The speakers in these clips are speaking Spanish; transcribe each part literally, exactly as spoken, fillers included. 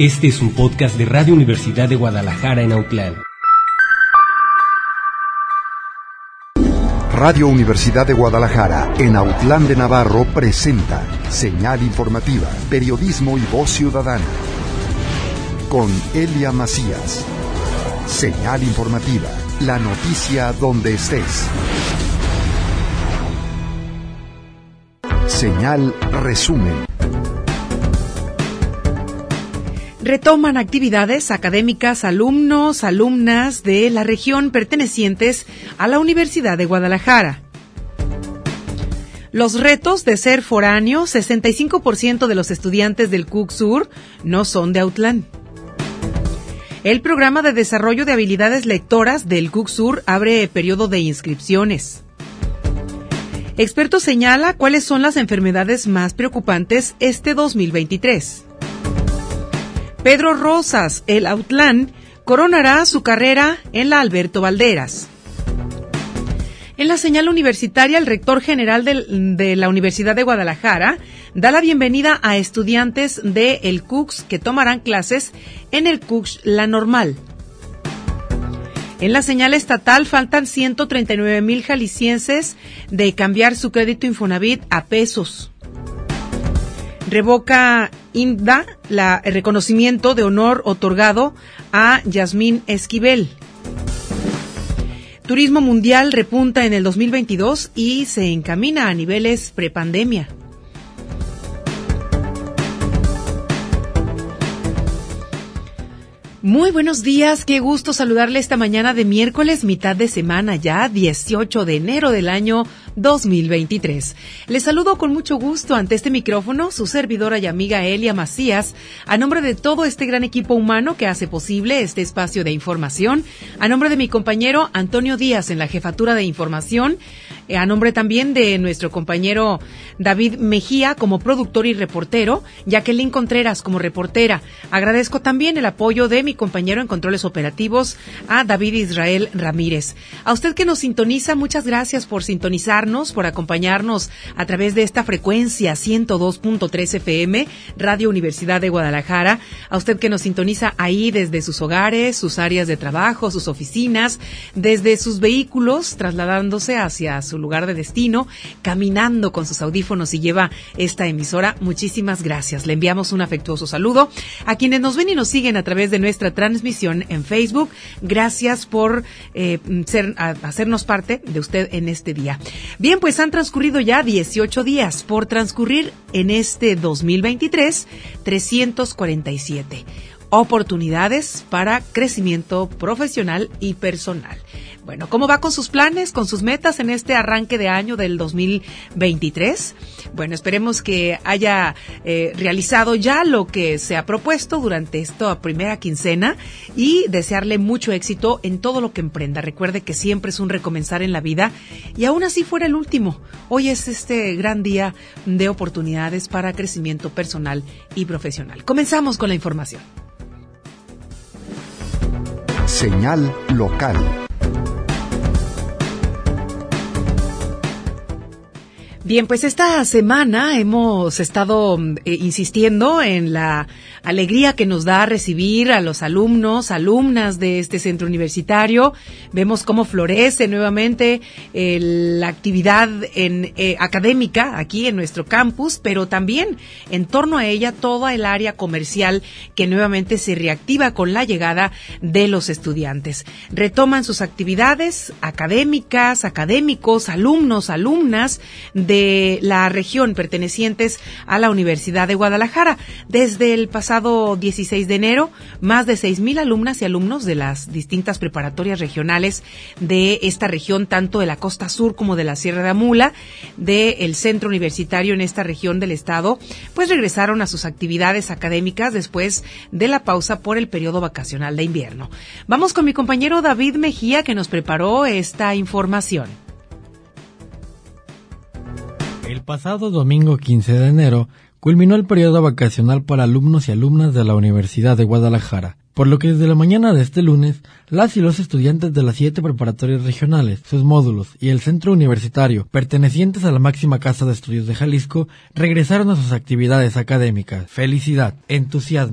Este es un podcast de Radio Universidad de Guadalajara en Autlán. Radio Universidad de Guadalajara en Autlán de Navarro presenta Señal Informativa, Periodismo y Voz Ciudadana. Con Elia Macías. Señal Informativa, la noticia donde estés. Señal Resumen. Retoman actividades académicas alumnos, alumnas de la región pertenecientes a la Universidad de Guadalajara. Los retos de ser foráneo, sesenta y cinco por ciento de los estudiantes del C U C Sur no son de Autlán. El programa de desarrollo de habilidades lectoras del C U C Sur abre periodo de inscripciones. Experto señala cuáles son las enfermedades más preocupantes este dos mil veintitrés. Pedro Rosas, el Autlán, coronará su carrera en la Alberto Valderas. En la señal universitaria, el rector general de, de la Universidad de Guadalajara da la bienvenida a estudiantes del C U C S que tomarán clases en el C U C S La Normal. En la señal estatal faltan ciento treinta y nueve mil jaliscienses de cambiar su crédito Infonavit a pesos. Revoca I N D A la, el reconocimiento de honor otorgado a Yasmín Esquivel. Turismo mundial repunta en el dos mil veintidós y se encamina a niveles prepandemia. Muy buenos días, qué gusto saludarle esta mañana de miércoles, mitad de semana ya, dieciocho de enero del año dos mil veintitrés. Les saludo con mucho gusto ante este micrófono, su servidora y amiga Elia Macías, a nombre de todo este gran equipo humano que hace posible este espacio de información, a nombre de mi compañero Antonio Díaz en la jefatura de información, a nombre también de nuestro compañero David Mejía como productor y reportero, Jacqueline Contreras como reportera. Agradezco también el apoyo de mi compañero en controles operativos, a David Israel Ramírez. A usted que nos sintoniza, muchas gracias por sintonizarnos, por acompañarnos a través de esta frecuencia ciento dos punto tres F M, Radio Universidad de Guadalajara. A usted que nos sintoniza ahí desde sus hogares, sus áreas de trabajo, sus oficinas, desde sus vehículos, trasladándose hacia su lugar de destino, caminando con sus audífonos y lleva esta emisora. Muchísimas gracias. Le enviamos un afectuoso saludo a quienes nos ven y nos siguen a través de nuestra transmisión en Facebook. Gracias por eh, ser, a, hacernos parte de usted en este día. Bien, pues han transcurrido ya dieciocho días por transcurrir en este dos mil veintitrés, trescientos cuarenta y siete. Oportunidades para crecimiento profesional y personal. Bueno, ¿cómo va con sus planes, con sus metas en este arranque de año del dos mil veintitrés? Bueno, esperemos que haya eh, realizado ya lo que se ha propuesto durante esta primera quincena y desearle mucho éxito en todo lo que emprenda. Recuerde que siempre es un recomenzar en la vida y aún así fuera el último. Hoy es este gran día de oportunidades para crecimiento personal y profesional. Comenzamos con la información. Señal local. Bien, pues esta semana hemos estado eh, insistiendo en la alegría que nos da recibir a los alumnos, alumnas de este centro universitario. Vemos cómo florece nuevamente eh, la actividad en, eh, académica aquí en nuestro campus, pero también en torno a ella toda el área comercial que nuevamente se reactiva con la llegada de los estudiantes. Retoman sus actividades académicas, académicos, alumnos, alumnas de la región pertenecientes a la Universidad de Guadalajara. Desde el pasado dieciséis de enero, más de seis mil alumnas y alumnos de las distintas preparatorias regionales de esta región, tanto de la costa sur como de la Sierra de Amula, del centro universitario en esta región del estado, pues regresaron a sus actividades académicas después de la pausa por el periodo vacacional de invierno. Vamos con mi compañero David Mejía, que nos preparó esta información. El pasado domingo quince de enero culminó el periodo vacacional para alumnos y alumnas de la Universidad de Guadalajara, por lo que desde la mañana de este lunes, las y los estudiantes de las siete preparatorias regionales, sus módulos y el centro universitario, pertenecientes a la máxima casa de estudios de Jalisco, regresaron a sus actividades académicas. Felicidad, entusiasmo,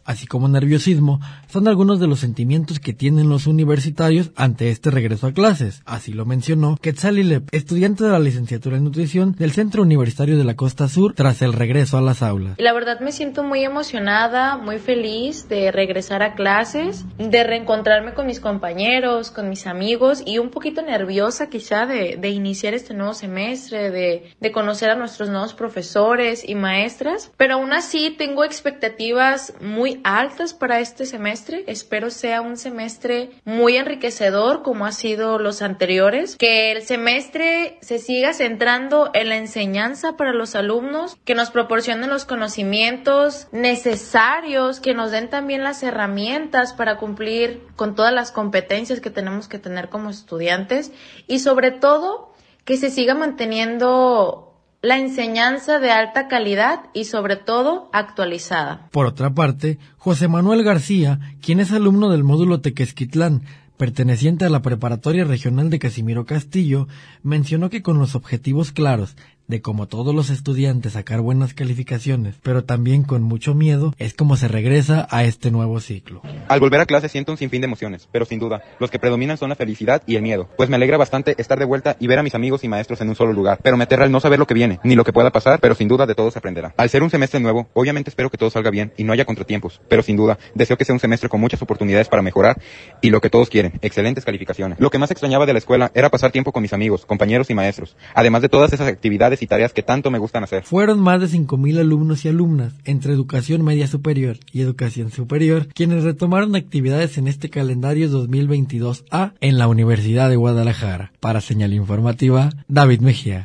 así como nerviosismo, son algunos de los sentimientos que tienen los universitarios ante este regreso a clases. Así lo mencionó Quetzal Ilep, estudiante de la licenciatura en nutrición del Centro Universitario de la Costa Sur, tras el regreso a las aulas. La verdad me siento muy emocionada, muy feliz de regresar a clases, de reencontrarme con mis compañeros, con mis amigos y un poquito nerviosa quizá de, de iniciar este nuevo semestre, de, de conocer a nuestros nuevos profesores y maestras, pero aún así tengo expectativas muy altas para este semestre. Espero sea un semestre muy enriquecedor como ha sido los anteriores, que el semestre se siga centrando en la enseñanza para los alumnos, que nos proporcionen los conocimientos necesarios, que nos den también las herramientas para cumplir con todas las competencias que tenemos que tener como estudiantes y sobre todo que se siga manteniendo la enseñanza de alta calidad y sobre todo actualizada. Por otra parte, José Manuel García, quien es alumno del módulo Tequesquitlán, perteneciente a la Preparatoria Regional de Casimiro Castillo, mencionó que con los objetivos claros de, como todos los estudiantes, sacar buenas calificaciones, pero también con mucho miedo, es como se regresa a este nuevo ciclo. Al volver a clase siento un sinfín de emociones, pero sin duda, los que predominan son la felicidad y el miedo, pues me alegra bastante estar de vuelta y ver a mis amigos y maestros en un solo lugar, pero me aterra el no saber lo que viene, ni lo que pueda pasar, pero sin duda de todo se aprenderá. Al ser un semestre nuevo, obviamente espero que todo salga bien y no haya contratiempos, pero sin duda, deseo que sea un semestre con muchas oportunidades para mejorar y lo que todos quieren, excelentes calificaciones. Lo que más extrañaba de la escuela era pasar tiempo con mis amigos, compañeros y maestros, además de todas esas actividades y tareas que tanto me gustan hacer. Fueron más de cinco mil alumnos y alumnas, entre educación media superior y educación superior, quienes retomaron actividades en este calendario dos mil veintidós A en la Universidad de Guadalajara. Para Señal Informativa, David Mejía.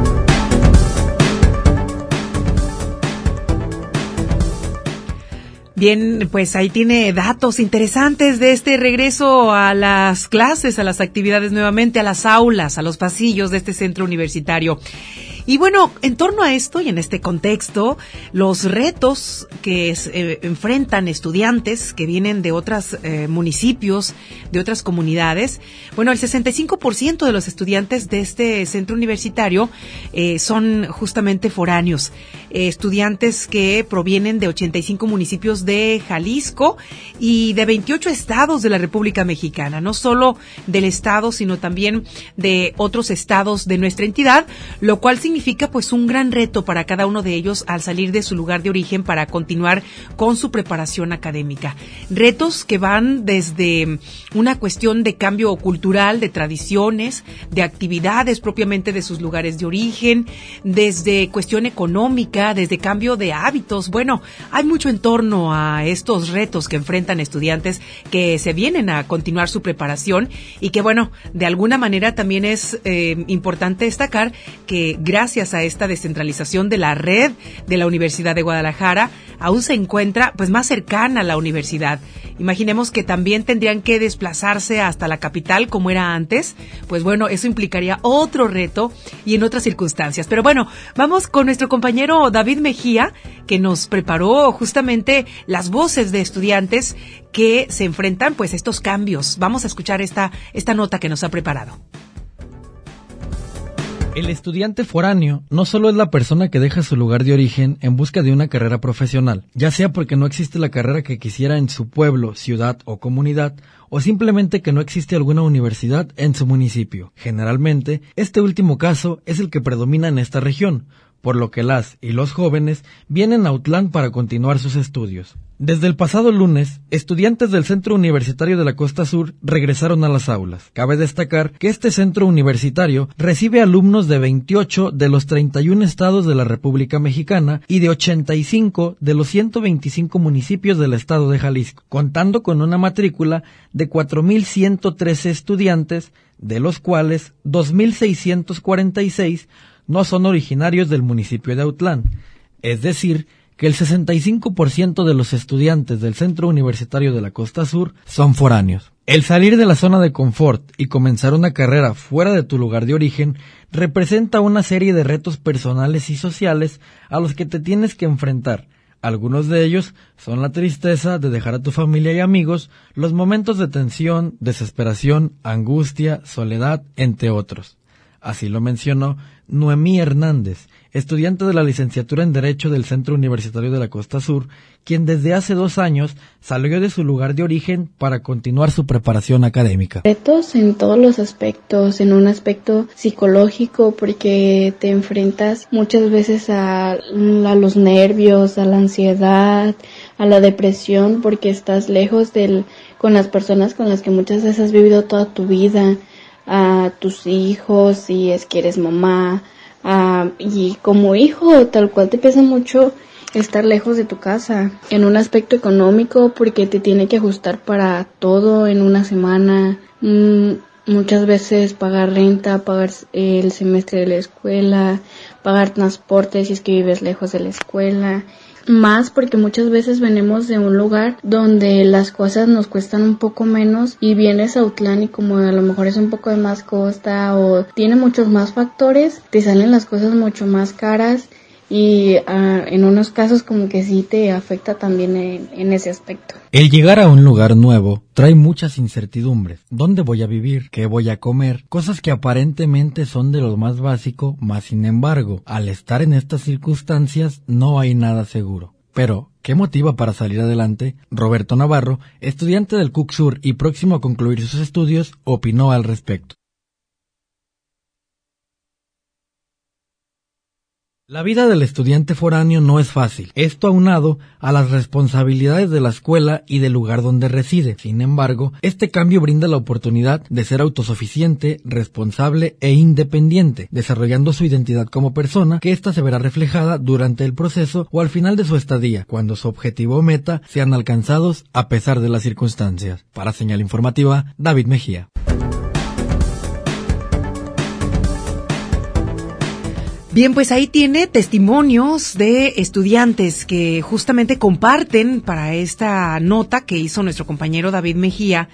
Bien, pues ahí tiene datos interesantes de este regreso a las clases, a las actividades nuevamente, a las aulas, a los pasillos de este centro universitario. Y bueno, en torno a esto y en este contexto, los retos que eh, enfrentan estudiantes que vienen de otros eh, municipios, de otras comunidades, bueno, el sesenta y cinco por ciento de los estudiantes de este centro universitario eh, son justamente foráneos, eh, estudiantes que provienen de ochenta y cinco municipios de Jalisco y de veintiocho estados de la República Mexicana, no solo del estado, sino también de otros estados de nuestra entidad, lo cual significa significa pues un gran reto para cada uno de ellos al salir de su lugar de origen para continuar con su preparación académica. Retos que van desde una cuestión de cambio cultural, de tradiciones, de actividades propiamente de sus lugares de origen, desde cuestión económica, desde cambio de hábitos. Bueno, hay mucho en torno a estos retos que enfrentan estudiantes que se vienen a continuar su preparación y que bueno, de alguna manera también es eh, importante destacar que gracias Gracias a esta descentralización de la red de la Universidad de Guadalajara, aún se encuentra pues más cercana a la universidad. Imaginemos que también tendrían que desplazarse hasta la capital como era antes, pues bueno, eso implicaría otro reto y en otras circunstancias. Pero bueno, vamos con nuestro compañero David Mejía, que nos preparó justamente las voces de estudiantes que se enfrentan pues a estos cambios. Vamos a escuchar esta, esta nota que nos ha preparado. El estudiante foráneo no solo es la persona que deja su lugar de origen en busca de una carrera profesional, ya sea porque no existe la carrera que quisiera en su pueblo, ciudad o comunidad, o simplemente que no existe alguna universidad en su municipio. Generalmente, este último caso es el que predomina en esta región, por lo que las y los jóvenes vienen a Autlán para continuar sus estudios. Desde el pasado lunes, estudiantes del Centro Universitario de la Costa Sur regresaron a las aulas. Cabe destacar que este centro universitario recibe alumnos de veintiocho de los treinta y un estados de la República Mexicana y de ochenta y cinco de los ciento veinticinco municipios del estado de Jalisco, contando con una matrícula de cuatro mil ciento trece estudiantes, de los cuales dos mil seiscientos cuarenta y seis no son originarios del municipio de Autlán, es decir, que el sesenta y cinco por ciento de los estudiantes del Centro Universitario de la Costa Sur son foráneos. El salir de la zona de confort y comenzar una carrera fuera de tu lugar de origen representa una serie de retos personales y sociales a los que te tienes que enfrentar. Algunos de ellos son la tristeza de dejar a tu familia y amigos, los momentos de tensión, desesperación, angustia, soledad, entre otros. Así lo mencionó Noemí Hernández, estudiante de la licenciatura en Derecho del Centro Universitario de la Costa Sur, quien desde hace dos años salió de su lugar de origen para continuar su preparación académica. Retos en todos los aspectos, en un aspecto psicológico, porque te enfrentas muchas veces a, a los nervios, a la ansiedad, a la depresión, porque estás lejos del, con las personas con las que muchas veces has vivido toda tu vida, a tus hijos, si es que eres mamá, a, y como hijo tal cual te pesa mucho estar lejos de tu casa, en un aspecto económico, porque te tiene que ajustar para todo en una semana, mm, muchas veces pagar renta, pagar el semestre de la escuela, pagar transporte si es que vives lejos de la escuela. Más porque muchas veces venimos de un lugar donde las cosas nos cuestan un poco menos y vienes a Autlán y como a lo mejor es un poco de más costa o tiene muchos más factores, te salen las cosas mucho más caras y uh, en unos casos como que sí te afecta también en, en ese aspecto. El llegar a un lugar nuevo trae muchas incertidumbres. ¿Dónde voy a vivir? ¿Qué voy a comer? Cosas que aparentemente son de lo más básico, mas sin embargo, al estar en estas circunstancias no hay nada seguro. Pero, ¿qué motiva para salir adelante? Roberto Navarro, estudiante del C U C Sur y próximo a concluir sus estudios, opinó al respecto. La vida del estudiante foráneo no es fácil, esto aunado a las responsabilidades de la escuela y del lugar donde reside. Sin embargo, este cambio brinda la oportunidad de ser autosuficiente, responsable e independiente, desarrollando su identidad como persona, que ésta se verá reflejada durante el proceso o al final de su estadía, cuando su objetivo o meta sean alcanzados a pesar de las circunstancias. Para Señal Informativa, David Mejía. Bien, pues ahí tiene testimonios de estudiantes que justamente comparten para esta nota que hizo nuestro compañero David Mejía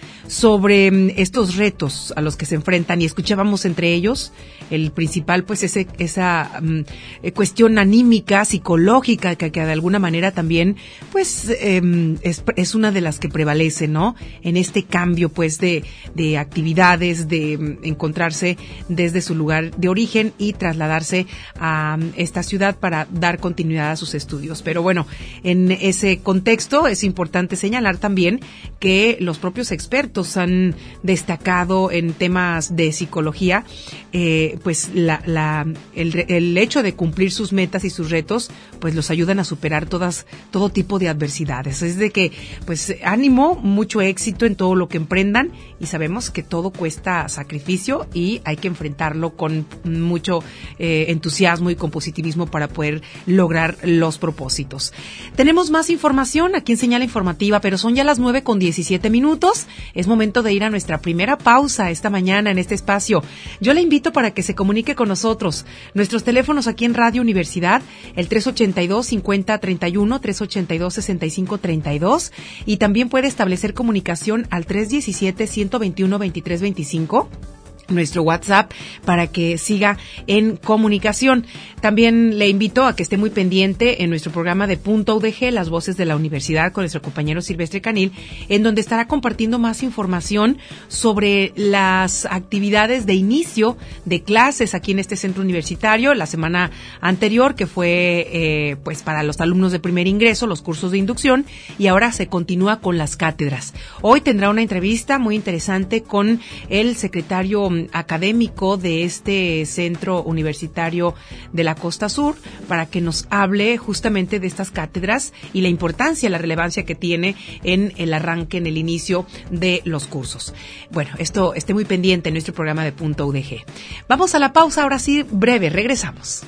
sobre estos retos a los que se enfrentan, y escuchábamos entre ellos el principal, pues ese, esa um, cuestión anímica, psicológica, que, que de alguna manera también pues eh, es, es una de las que prevalece, ¿no? En este cambio pues de, de actividades, de um, encontrarse desde su lugar de origen y trasladarse a esta ciudad para dar continuidad a sus estudios. Pero bueno, en ese contexto es importante señalar también que los propios expertos han destacado en temas de psicología, eh, pues la, la, el, el hecho de cumplir sus metas y sus retos, pues los ayudan a superar todas, todo tipo de adversidades. Es de que, pues ánimo, mucho éxito en todo lo que emprendan, y sabemos que todo cuesta sacrificio y hay que enfrentarlo con mucho eh, entusiasmo y con positivismo para poder lograr los propósitos. Tenemos más información aquí en Señal Informativa, pero son ya las nueve con diecisiete minutos. Es momento de ir a nuestra primera pausa esta mañana en este espacio. Yo le invito para que se comunique con nosotros. Nuestros teléfonos aquí en Radio Universidad, el tres ochenta y dos, cincuenta, treinta y uno, tres ochenta y dos, sesenta y cinco, treinta y dos, y también puede establecer comunicación al tres diecisiete, ciento veintiuno, veintitrés veinticinco. Nuestro WhatsApp para que siga en comunicación. También le invito a que esté muy pendiente en nuestro programa de Punto U D G, Las Voces de la Universidad, con nuestro compañero Silvestre Canil, en donde estará compartiendo más información sobre las actividades de inicio de clases aquí en este centro universitario. La semana anterior, que fue eh, pues para los alumnos de primer ingreso, los cursos de inducción, y ahora se continúa con las cátedras. Hoy tendrá una entrevista muy interesante con el secretario académico de este centro universitario de la Costa Sur, para que nos hable justamente de estas cátedras y la importancia, la relevancia que tiene en el arranque, en el inicio de los cursos. Bueno, esto esté muy pendiente en nuestro programa de Punto U D G. Vamos a la pausa, ahora sí, breve, regresamos.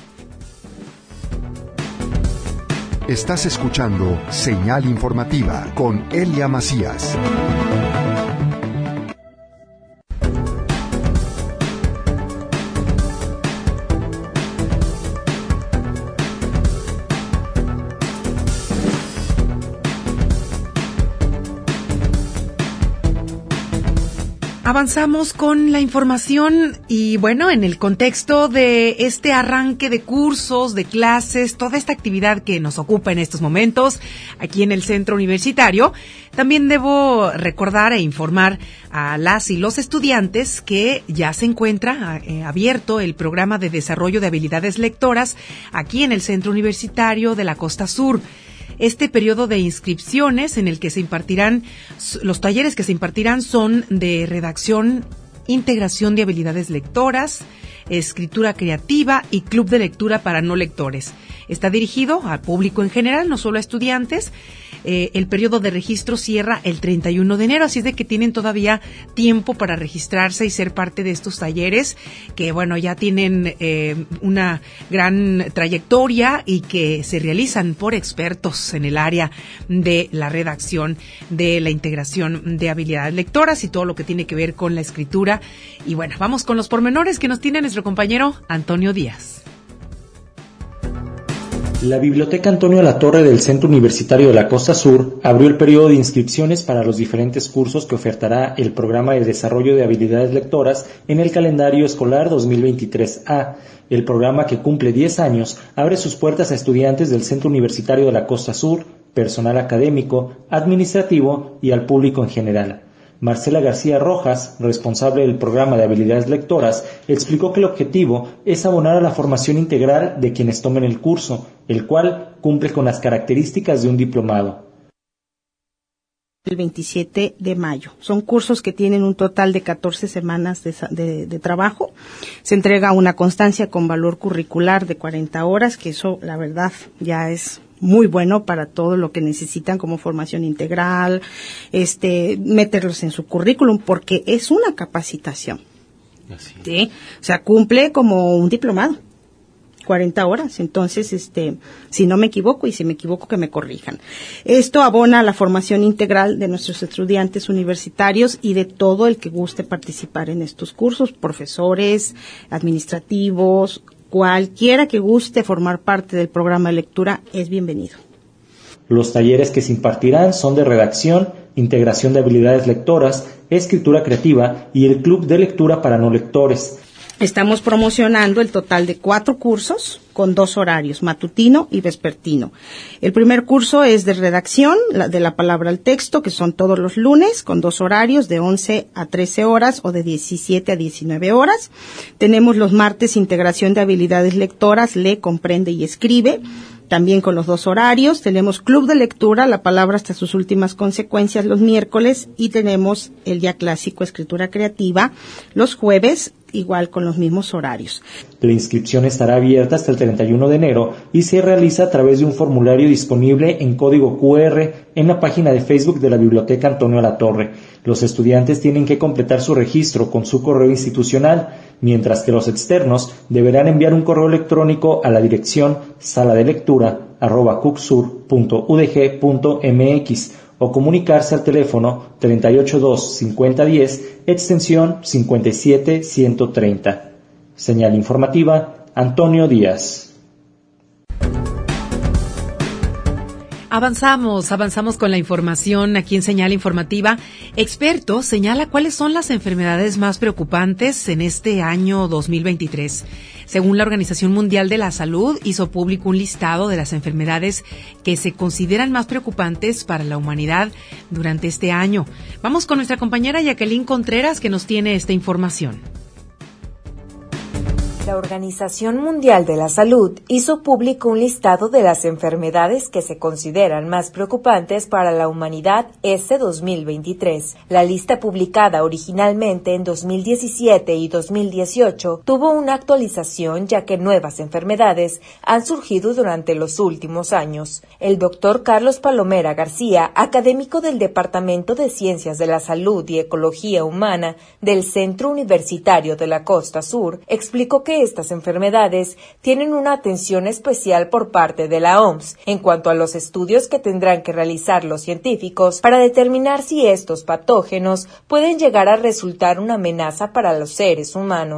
Estás escuchando Señal Informativa con Elia Macías. Avanzamos con la información y bueno, en el contexto de este arranque de cursos, de clases, toda esta actividad que nos ocupa en estos momentos aquí en el centro universitario, también debo recordar e informar a las y los estudiantes que ya se encuentra eh, abierto el programa de desarrollo de habilidades lectoras aquí en el centro universitario de la Costa Sur. Este periodo de inscripciones en el que se impartirán, los talleres que se impartirán son de redacción, integración de habilidades lectoras, escritura creativa y club de lectura para no lectores. Está dirigido al público en general, no solo a estudiantes. Eh, el periodo de registro cierra el treinta y uno de enero, así es de que tienen todavía tiempo para registrarse y ser parte de estos talleres que, bueno, ya tienen eh, una gran trayectoria y que se realizan por expertos en el área de la redacción, de la integración de habilidades lectoras y todo lo que tiene que ver con la escritura. Y bueno, vamos con los pormenores que nos tiene nuestro compañero Antonio Díaz. La Biblioteca Antonio Latorre del Centro Universitario de la Costa Sur abrió el periodo de inscripciones para los diferentes cursos que ofertará el Programa de Desarrollo de Habilidades Lectoras en el calendario escolar dos mil veintitrés A. El programa, que cumple diez años, abre sus puertas a estudiantes del Centro Universitario de la Costa Sur, personal académico, administrativo y al público en general. Marcela García Rojas, responsable del programa de habilidades lectoras, explicó que el objetivo es abonar a la formación integral de quienes tomen el curso, el cual cumple con las características de un diplomado. El veintisiete de mayo. Son cursos que tienen un total de catorce semanas de, de, de trabajo. Se entrega una constancia con valor curricular de cuarenta horas, que eso, la verdad, ya es muy bueno para todo lo que necesitan como formación integral, este, meterlos en su currículum, porque es una capacitación. Así. ¿Sí? O sea, cumple como un diplomado. cuarenta horas, entonces, este, si no me equivoco, y si me equivoco que me corrijan. Esto abona a la formación integral de nuestros estudiantes universitarios y de todo el que guste participar en estos cursos, profesores, administrativos, cualquiera que guste formar parte del programa de lectura es bienvenido. Los talleres que se impartirán son de redacción, integración de habilidades lectoras, escritura creativa y el club de lectura para no lectores. Estamos promocionando el total de cuatro cursos con dos horarios, matutino y vespertino. El primer curso es de redacción, la, de la palabra al texto, que son todos los lunes, con dos horarios de once a trece horas o de diecisiete a diecinueve horas. Tenemos los martes integración de habilidades lectoras, lee, comprende y escribe, también con los dos horarios. Tenemos club de lectura, la palabra hasta sus últimas consecuencias, los miércoles, y tenemos el día clásico, escritura creativa, los jueves, igual con los mismos horarios. La inscripción estará abierta hasta el treinta y uno de enero y se realiza a través de un formulario disponible en código cu erre en la página de Facebook de la Biblioteca Antonio Latorre. Los estudiantes tienen que completar su registro con su correo institucional, mientras que los externos deberán enviar un correo electrónico a la dirección sala de lectura arroba cucsur punto u d g punto m x o comunicarse al teléfono treinta y ocho dos cincuenta diez, extensión cincuenta y siete ciento treinta. Señal informativa, Antonio Díaz. Avanzamos, avanzamos con la información aquí en Señal Informativa. Experto señala cuáles son las enfermedades más preocupantes en este año dos mil veintitrés. Según la Organización Mundial de la Salud, hizo público un listado de las enfermedades que se consideran más preocupantes para la humanidad durante este año. Vamos con nuestra compañera Jacqueline Contreras, que nos tiene esta información. La Organización Mundial de la Salud hizo público un listado de las enfermedades que se consideran más preocupantes para la humanidad este dos mil veintitrés. La lista, publicada originalmente en dos mil diecisiete y dos mil dieciocho, tuvo una actualización ya que nuevas enfermedades han surgido durante los últimos años. El doctor Carlos Palomera García, académico del Departamento de Ciencias de la Salud y Ecología Humana del Centro Universitario de la Costa Sur, explicó que estas enfermedades tienen una atención especial por parte de la O M S en cuanto a los estudios que tendrán que realizar los científicos para determinar si estos patógenos pueden llegar a resultar una amenaza para los seres humanos.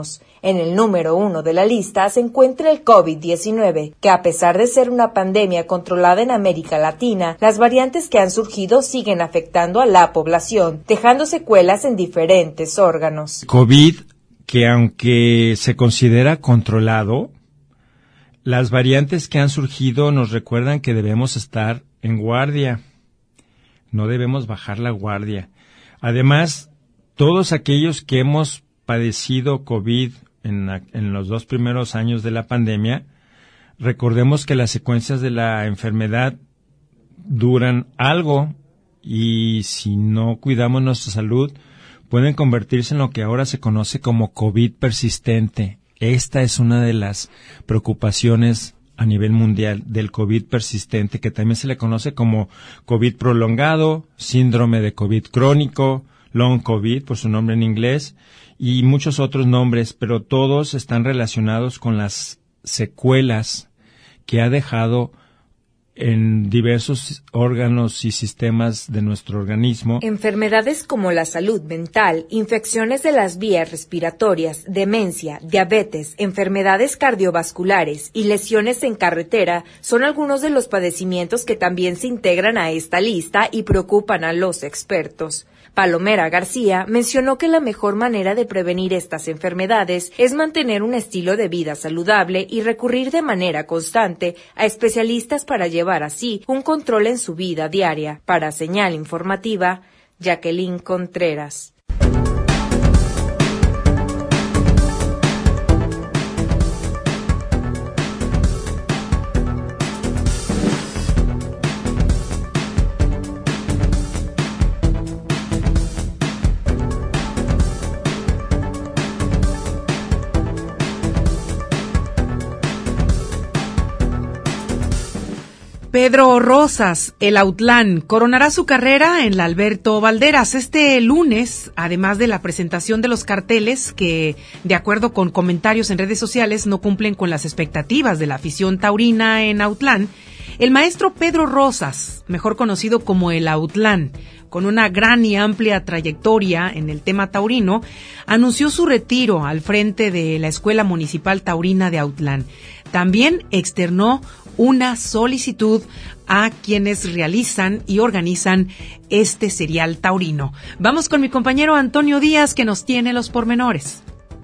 En el número uno de la lista se encuentra el COVID diecinueve, que a pesar de ser una pandemia controlada en América Latina, las variantes que han surgido siguen afectando a la población, dejando secuelas en diferentes órganos. COVID, que aunque se considera controlado, las variantes que han surgido nos recuerdan que debemos estar en guardia, no debemos bajar la guardia. Además, todos aquellos que hemos padecido COVID en, la, en los dos primeros años de la pandemia, recordemos que las secuencias de la enfermedad duran algo y si no cuidamos nuestra salud, pueden convertirse en lo que ahora se conoce como COVID persistente. Esta es una de las preocupaciones a nivel mundial del COVID persistente, que también se le conoce como COVID prolongado, síndrome de COVID crónico, long COVID por su nombre en inglés, y muchos otros nombres, pero todos están relacionados con las secuelas que ha dejado en diversos órganos y sistemas de nuestro organismo. Enfermedades como la salud mental, infecciones de las vías respiratorias, demencia, diabetes, enfermedades cardiovasculares y lesiones en carretera son algunos de los padecimientos que también se integran a esta lista y preocupan a los expertos. Palomera García mencionó que la mejor manera de prevenir estas enfermedades es mantener un estilo de vida saludable y recurrir de manera constante a especialistas para llevar así un control en su vida diaria. Para Señal Informativa, Jacqueline Contreras. Pedro Rosas, el Autlán, coronará su carrera en la Alberto Valderas este lunes, además de la presentación de los carteles que, de acuerdo con comentarios en redes sociales, no cumplen con las expectativas de la afición taurina en Autlán. El maestro Pedro Rosas, mejor conocido como el Autlán, con una gran y amplia trayectoria en el tema taurino, anunció su retiro al frente de la Escuela Municipal Taurina de Autlán. También externó una solicitud a quienes realizan y organizan este serial taurino. Vamos con mi compañero Antonio Díaz, que nos tiene los pormenores.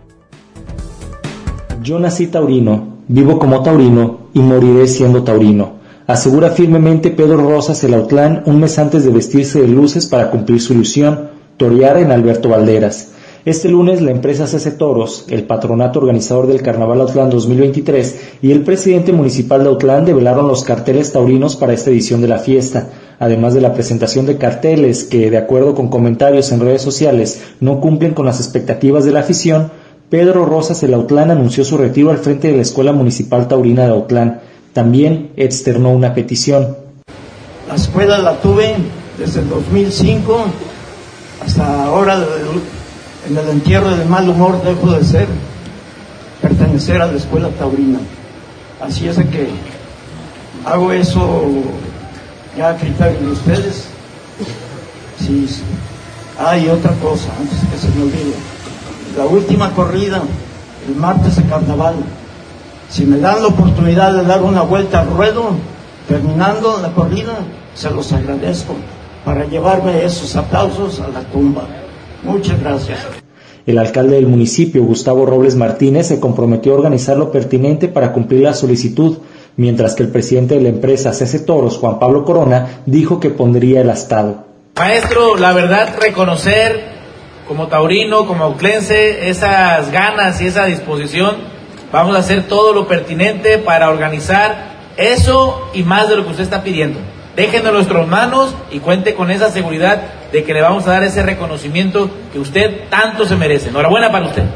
Yo nací taurino, vivo como taurino y moriré siendo taurino, asegura firmemente Pedro Rosas el Autlán un mes antes de vestirse de luces para cumplir su ilusión, torear en Alberto Valderas. Este lunes la empresa C C Toros, el patronato organizador del Carnaval Autlán dos mil veintitrés y el presidente municipal de Autlán develaron los carteles taurinos para esta edición de la fiesta, además de la presentación de carteles que, de acuerdo con comentarios en redes sociales, no cumplen con las expectativas de la afición. Pedro Rosas el Autlán anunció su retiro al frente de la Escuela Municipal Taurina de Autlán. También externó una petición. La escuela la tuve desde el dos mil cinco hasta ahora. En el entierro del mal humor dejo de ser, pertenecer a la escuela taurina. Así es de que hago eso ya a criterio de ustedes. Sí, sí. Ah, y otra cosa, antes que se me olvide. La última corrida, el martes de carnaval. Si me dan la oportunidad de dar una vuelta al ruedo, terminando la corrida, se los agradezco para llevarme esos aplausos a la tumba. Muchas gracias. El alcalde del municipio, Gustavo Robles Martínez, se comprometió a organizar lo pertinente para cumplir la solicitud, mientras que el presidente de la empresa C C Toros, Juan Pablo Corona, dijo que pondría el astado. Maestro, la verdad, reconocer como taurino, como auclense, esas ganas y esa disposición. Vamos a hacer todo lo pertinente para organizar eso y más de lo que usted está pidiendo. Déjenlo en nuestras manos y cuente con esa seguridad de que le vamos a dar ese reconocimiento que usted tanto se merece. Enhorabuena para usted.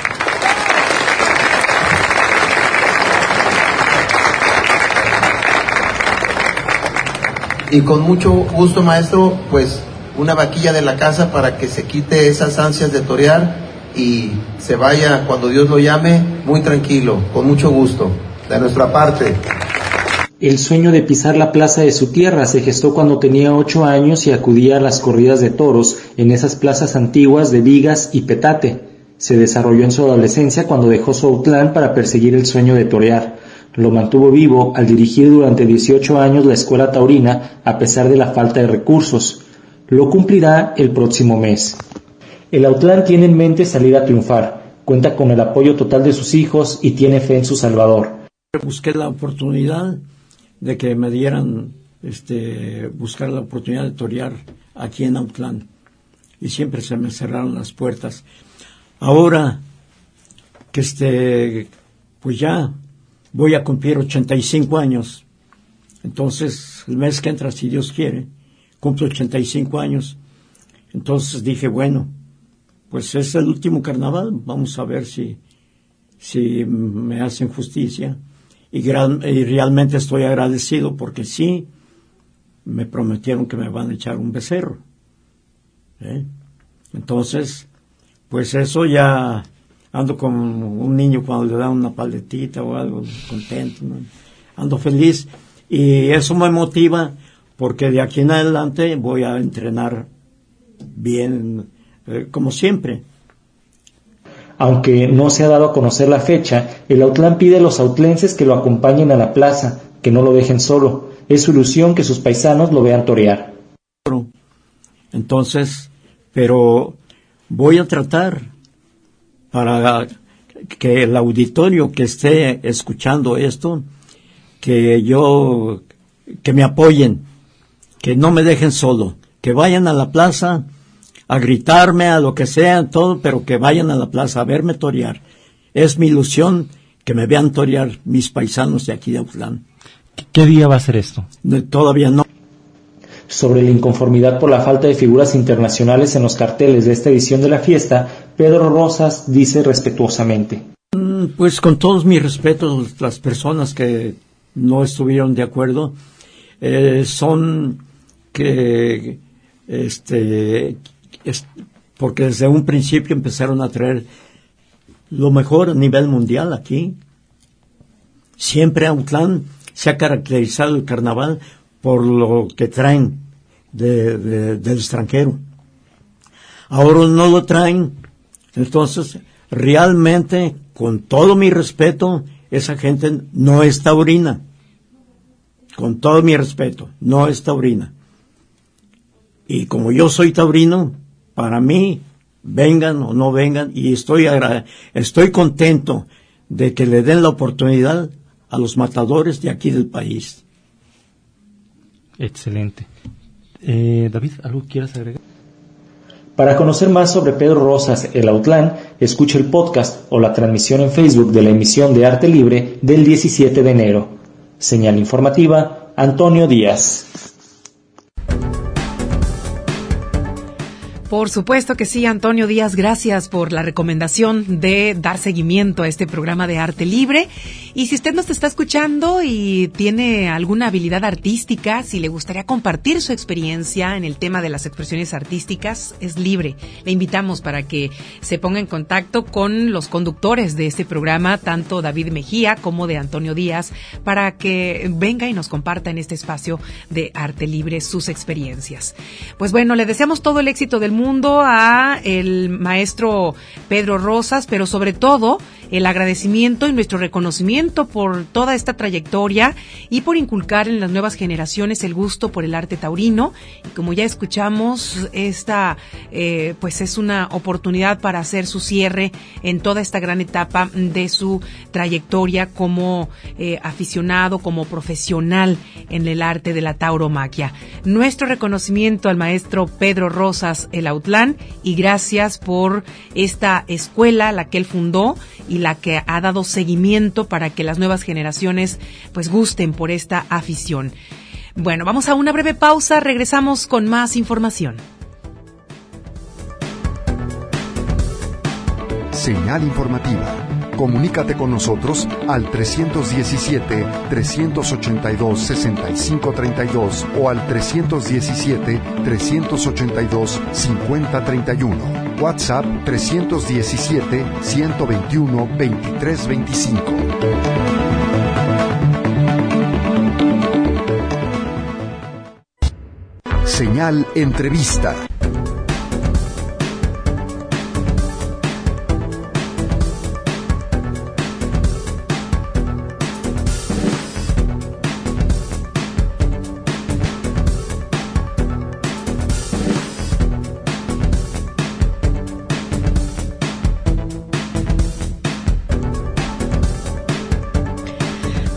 Y con mucho gusto, maestro, pues una vaquilla de la casa para que se quite esas ansias de torear y se vaya cuando Dios lo llame muy tranquilo, con mucho gusto, de nuestra parte. El sueño de pisar la plaza de su tierra se gestó cuando tenía ocho años y acudía a las corridas de toros en esas plazas antiguas de Vigas y Petate. Se desarrolló en su adolescencia cuando dejó su Autlán para perseguir el sueño de torear. Lo mantuvo vivo al dirigir durante dieciocho años la escuela taurina a pesar de la falta de recursos. Lo cumplirá el próximo mes. El Autlán tiene en mente salir a triunfar, cuenta con el apoyo total de sus hijos y tiene fe en su Salvador. Busqué la oportunidad de que me dieran, este, buscar la oportunidad de torear aquí en Autlán y siempre se me cerraron las puertas. Ahora que este, pues ya voy a cumplir ochenta y cinco años, entonces el mes que entra, si Dios quiere, cumplo ochenta y cinco años. Entonces dije, bueno, pues es el último carnaval, vamos a ver si, si me hacen justicia. Y, gran, y realmente estoy agradecido porque sí, me prometieron que me van a echar un becerro. ¿Eh? Entonces, pues eso ya ando como un niño cuando le dan una paletita o algo, contento, ¿no? Ando feliz y eso me motiva porque de aquí en adelante voy a entrenar bien, eh, como siempre. Aunque no se ha dado a conocer la fecha, el Autlán pide a los autlenses que lo acompañen a la plaza, que no lo dejen solo. Es su ilusión que sus paisanos lo vean torear. Entonces, pero voy a tratar para que el auditorio que esté escuchando esto, que yo, que me apoyen, que no me dejen solo, que vayan a la plaza a gritarme, a lo que sea, todo, pero que vayan a la plaza a verme torear. Es mi ilusión que me vean torear mis paisanos de aquí de Autlán. ¿Qué día va a ser esto? Todavía no. Sobre la inconformidad por la falta de figuras internacionales en los carteles de esta edición de la fiesta, Pedro Rosas dice respetuosamente. Pues con todos mis respetos, las personas que no estuvieron de acuerdo, eh, son que, este, es, porque desde un principio empezaron a traer lo mejor a nivel mundial aquí. Siempre Autlán se ha caracterizado el carnaval por lo que traen de, de, del extranjero. Ahora no lo traen, entonces realmente, con todo mi respeto, esa gente no es taurina. Con todo mi respeto, no es taurina. Y como yo soy taurino, para mí, vengan o no vengan, y estoy agra- estoy contento de que le den la oportunidad a los matadores de aquí del país. Excelente. Eh, David, ¿algo quieras agregar? Para conocer más sobre Pedro Rosas, el Autlán, escuche el podcast o la transmisión en Facebook de la emisión de Arte Libre del diecisiete de enero. Señal informativa, Antonio Díaz. Por supuesto que sí, Antonio Díaz, gracias por la recomendación de dar seguimiento a este programa de Arte Libre. Y si usted nos está escuchando y tiene alguna habilidad artística, si le gustaría compartir su experiencia en el tema de las expresiones artísticas, es libre. Le invitamos para que se ponga en contacto con los conductores de este programa, tanto David Mejía como de Antonio Díaz, para que venga y nos comparta en este espacio de Arte Libre sus experiencias. Pues bueno, le deseamos todo el éxito del mundo mundo a el maestro Pedro Rosas, pero sobre todo el agradecimiento y nuestro reconocimiento por toda esta trayectoria y por inculcar en las nuevas generaciones el gusto por el arte taurino. Y como ya escuchamos, esta eh, pues es una oportunidad para hacer su cierre en toda esta gran etapa de su trayectoria como eh, aficionado, como profesional en el arte de la tauromaquia. Nuestro reconocimiento al maestro Pedro Rosas, el Autlán, y gracias por esta escuela, la que él fundó y la que ha dado seguimiento para que las nuevas generaciones pues gusten por esta afición. Bueno, vamos a una breve pausa, regresamos con más información. Señal informativa. Comunícate con nosotros al tres diecisiete, tres ochenta y dos, sesenta y cinco treinta y dos o al tres diecisiete, tres ochenta y dos, cincuenta treinta y uno. WhatsApp tres diecisiete, ciento veintiuno, veintitrés veinticinco. Señal Entrevista.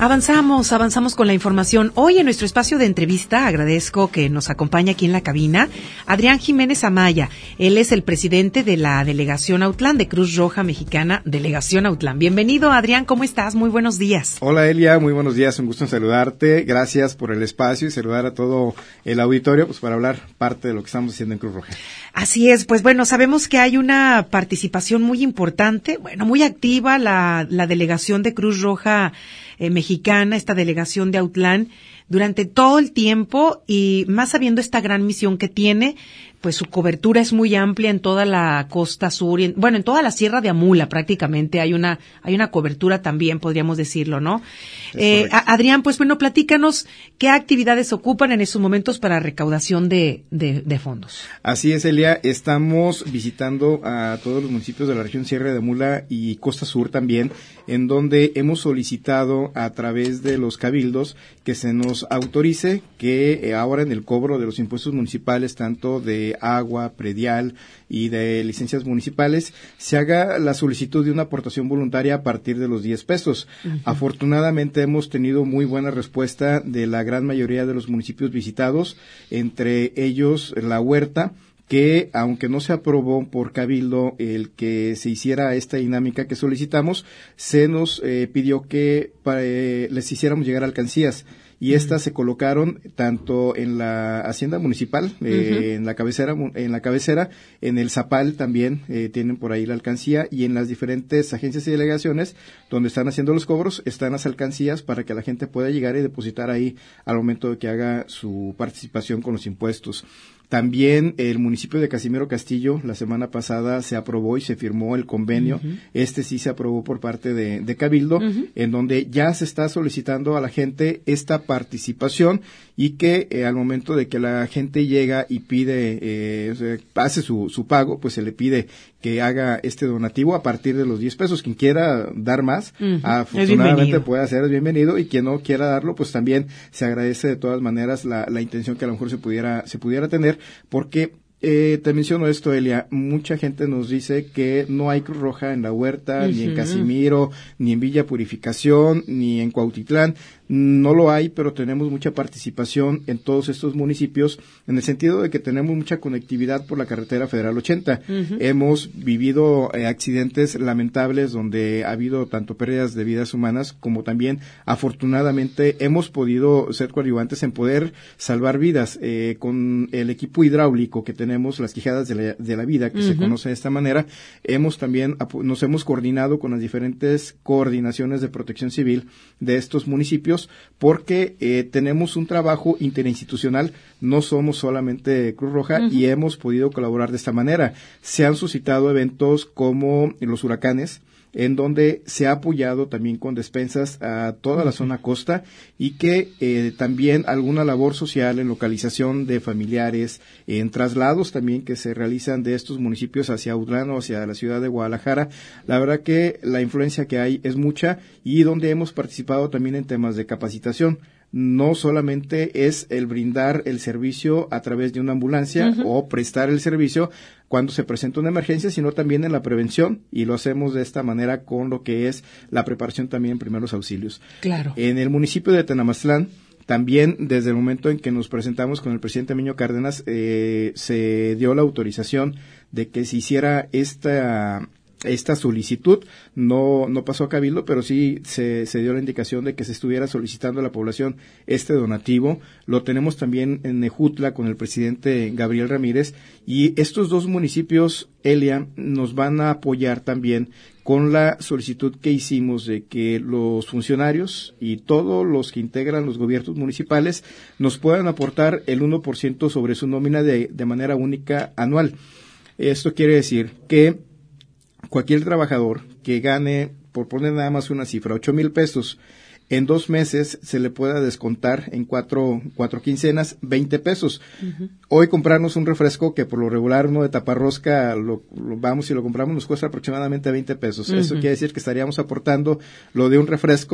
Avanzamos, avanzamos con la información. Hoy en nuestro espacio de entrevista agradezco que nos acompañe aquí en la cabina Adrián Jiménez Amaya. Él es el presidente de la Delegación Autlán de Cruz Roja Mexicana, Delegación Autlán. Bienvenido, Adrián, ¿cómo estás? Muy buenos días. Hola, Elia, muy buenos días, un gusto en saludarte. Gracias por el espacio y saludar a todo el auditorio pues para hablar parte de lo que estamos haciendo en Cruz Roja. Así es, pues bueno, sabemos que hay una participación muy importante, bueno, muy activa la, la Delegación de Cruz Roja eh, Mexicana, esta delegación de Autlán, durante todo el tiempo y más sabiendo esta gran misión que tiene, pues su cobertura es muy amplia en toda la costa sur, y en, bueno, en toda la Sierra de Amula prácticamente hay una hay una cobertura también, podríamos decirlo, ¿no? Eh, Adrián, pues bueno, platícanos qué actividades ocupan en estos momentos para recaudación de, de, de fondos. Así es, Elia, estamos visitando a todos los municipios de la región Sierra de Amula y Costa Sur también, en donde hemos solicitado a través de los cabildos que se nos autorice que eh, ahora en el cobro de los impuestos municipales, tanto de agua, predial y de licencias municipales, se haga la solicitud de una aportación voluntaria a partir de los diez pesos. Uh-huh. Afortunadamente hemos tenido muy buena respuesta de la gran mayoría de los municipios visitados, entre ellos La Huerta, que aunque no se aprobó por Cabildo el que se hiciera esta dinámica que solicitamos, se nos eh, pidió que para, eh, les hiciéramos llegar alcancías. Y estas se colocaron tanto en la hacienda municipal, eh, uh-huh. en la cabecera, en la cabecera, en el Zapal también eh, tienen por ahí la alcancía y en las diferentes agencias y delegaciones donde están haciendo los cobros están las alcancías para que la gente pueda llegar y depositar ahí al momento de que haga su participación con los impuestos. También el municipio de Casimiro Castillo la semana pasada se aprobó y se firmó el convenio. Uh-huh. Este sí se aprobó por parte de, de Cabildo, uh-huh. en donde ya se está solicitando a la gente esta participación y que eh, al momento de que la gente llega y pide, eh, o sea, hace su, su pago, pues se le pide que haga este donativo a partir de los diez pesos. Quien quiera dar más, uh-huh. afortunadamente puede hacer, es bienvenido, y quien no quiera darlo, pues también se agradece de todas maneras la, la intención que a lo mejor se pudiera, se pudiera tener, porque Eh, te menciono esto, Elia, mucha gente nos dice que no hay Cruz Roja en La Huerta, uh-huh. ni en Casimiro, ni en Villa Purificación, ni en Cuautitlán. No lo hay, pero tenemos mucha participación en todos estos municipios, en el sentido de que tenemos mucha conectividad por la carretera federal ochenta. Uh-huh. Hemos vivido eh, accidentes lamentables donde ha habido tanto pérdidas de vidas humanas como también, afortunadamente, hemos podido ser coadyuvantes en poder salvar vidas eh, con el equipo hidráulico que tenemos. Las quijadas de la, de la vida, que uh-huh. se conoce de esta manera. Hemos también, nos hemos coordinado con las diferentes coordinaciones de protección civil de estos municipios, porque eh, tenemos un trabajo interinstitucional, no somos solamente Cruz Roja, uh-huh. y hemos podido colaborar de esta manera. Se han suscitado eventos como los huracanes, en donde se ha apoyado también con despensas a toda uh-huh. la zona costa, y que eh, también alguna labor social en localización de familiares, en traslados también que se realizan de estos municipios hacia Autlán o hacia la ciudad de Guadalajara. La verdad que la influencia que hay es mucha, y donde hemos participado también en temas de capacitación. No solamente es el brindar el servicio a través de una ambulancia uh-huh. o prestar el servicio cuando se presenta una emergencia, sino también en la prevención, y lo hacemos de esta manera con lo que es la preparación también en primeros auxilios. Claro. En el municipio de Tenamaztlán, también desde el momento en que nos presentamos con el presidente Miño Cárdenas, eh, se dio la autorización de que se hiciera esta esta solicitud. No no pasó a Cabildo, pero sí se, se dio la indicación de que se estuviera solicitando a la población este donativo. Lo tenemos también en Nejutla con el presidente Gabriel Ramírez, y estos dos municipios, Elia, nos van a apoyar también con la solicitud que hicimos de que los funcionarios y todos los que integran los gobiernos municipales nos puedan aportar el uno por ciento sobre su nómina de, de manera única anual. Esto quiere decir que cualquier trabajador que gane, por poner nada más una cifra, ocho mil pesos, en dos meses se le pueda descontar en cuatro, cuatro quincenas veinte pesos. Uh-huh. Hoy comprarnos un refresco, que por lo regular uno de taparrosca lo, lo vamos y lo compramos, nos cuesta aproximadamente veinte pesos. Uh-huh. Eso quiere decir que estaríamos aportando lo de un refresco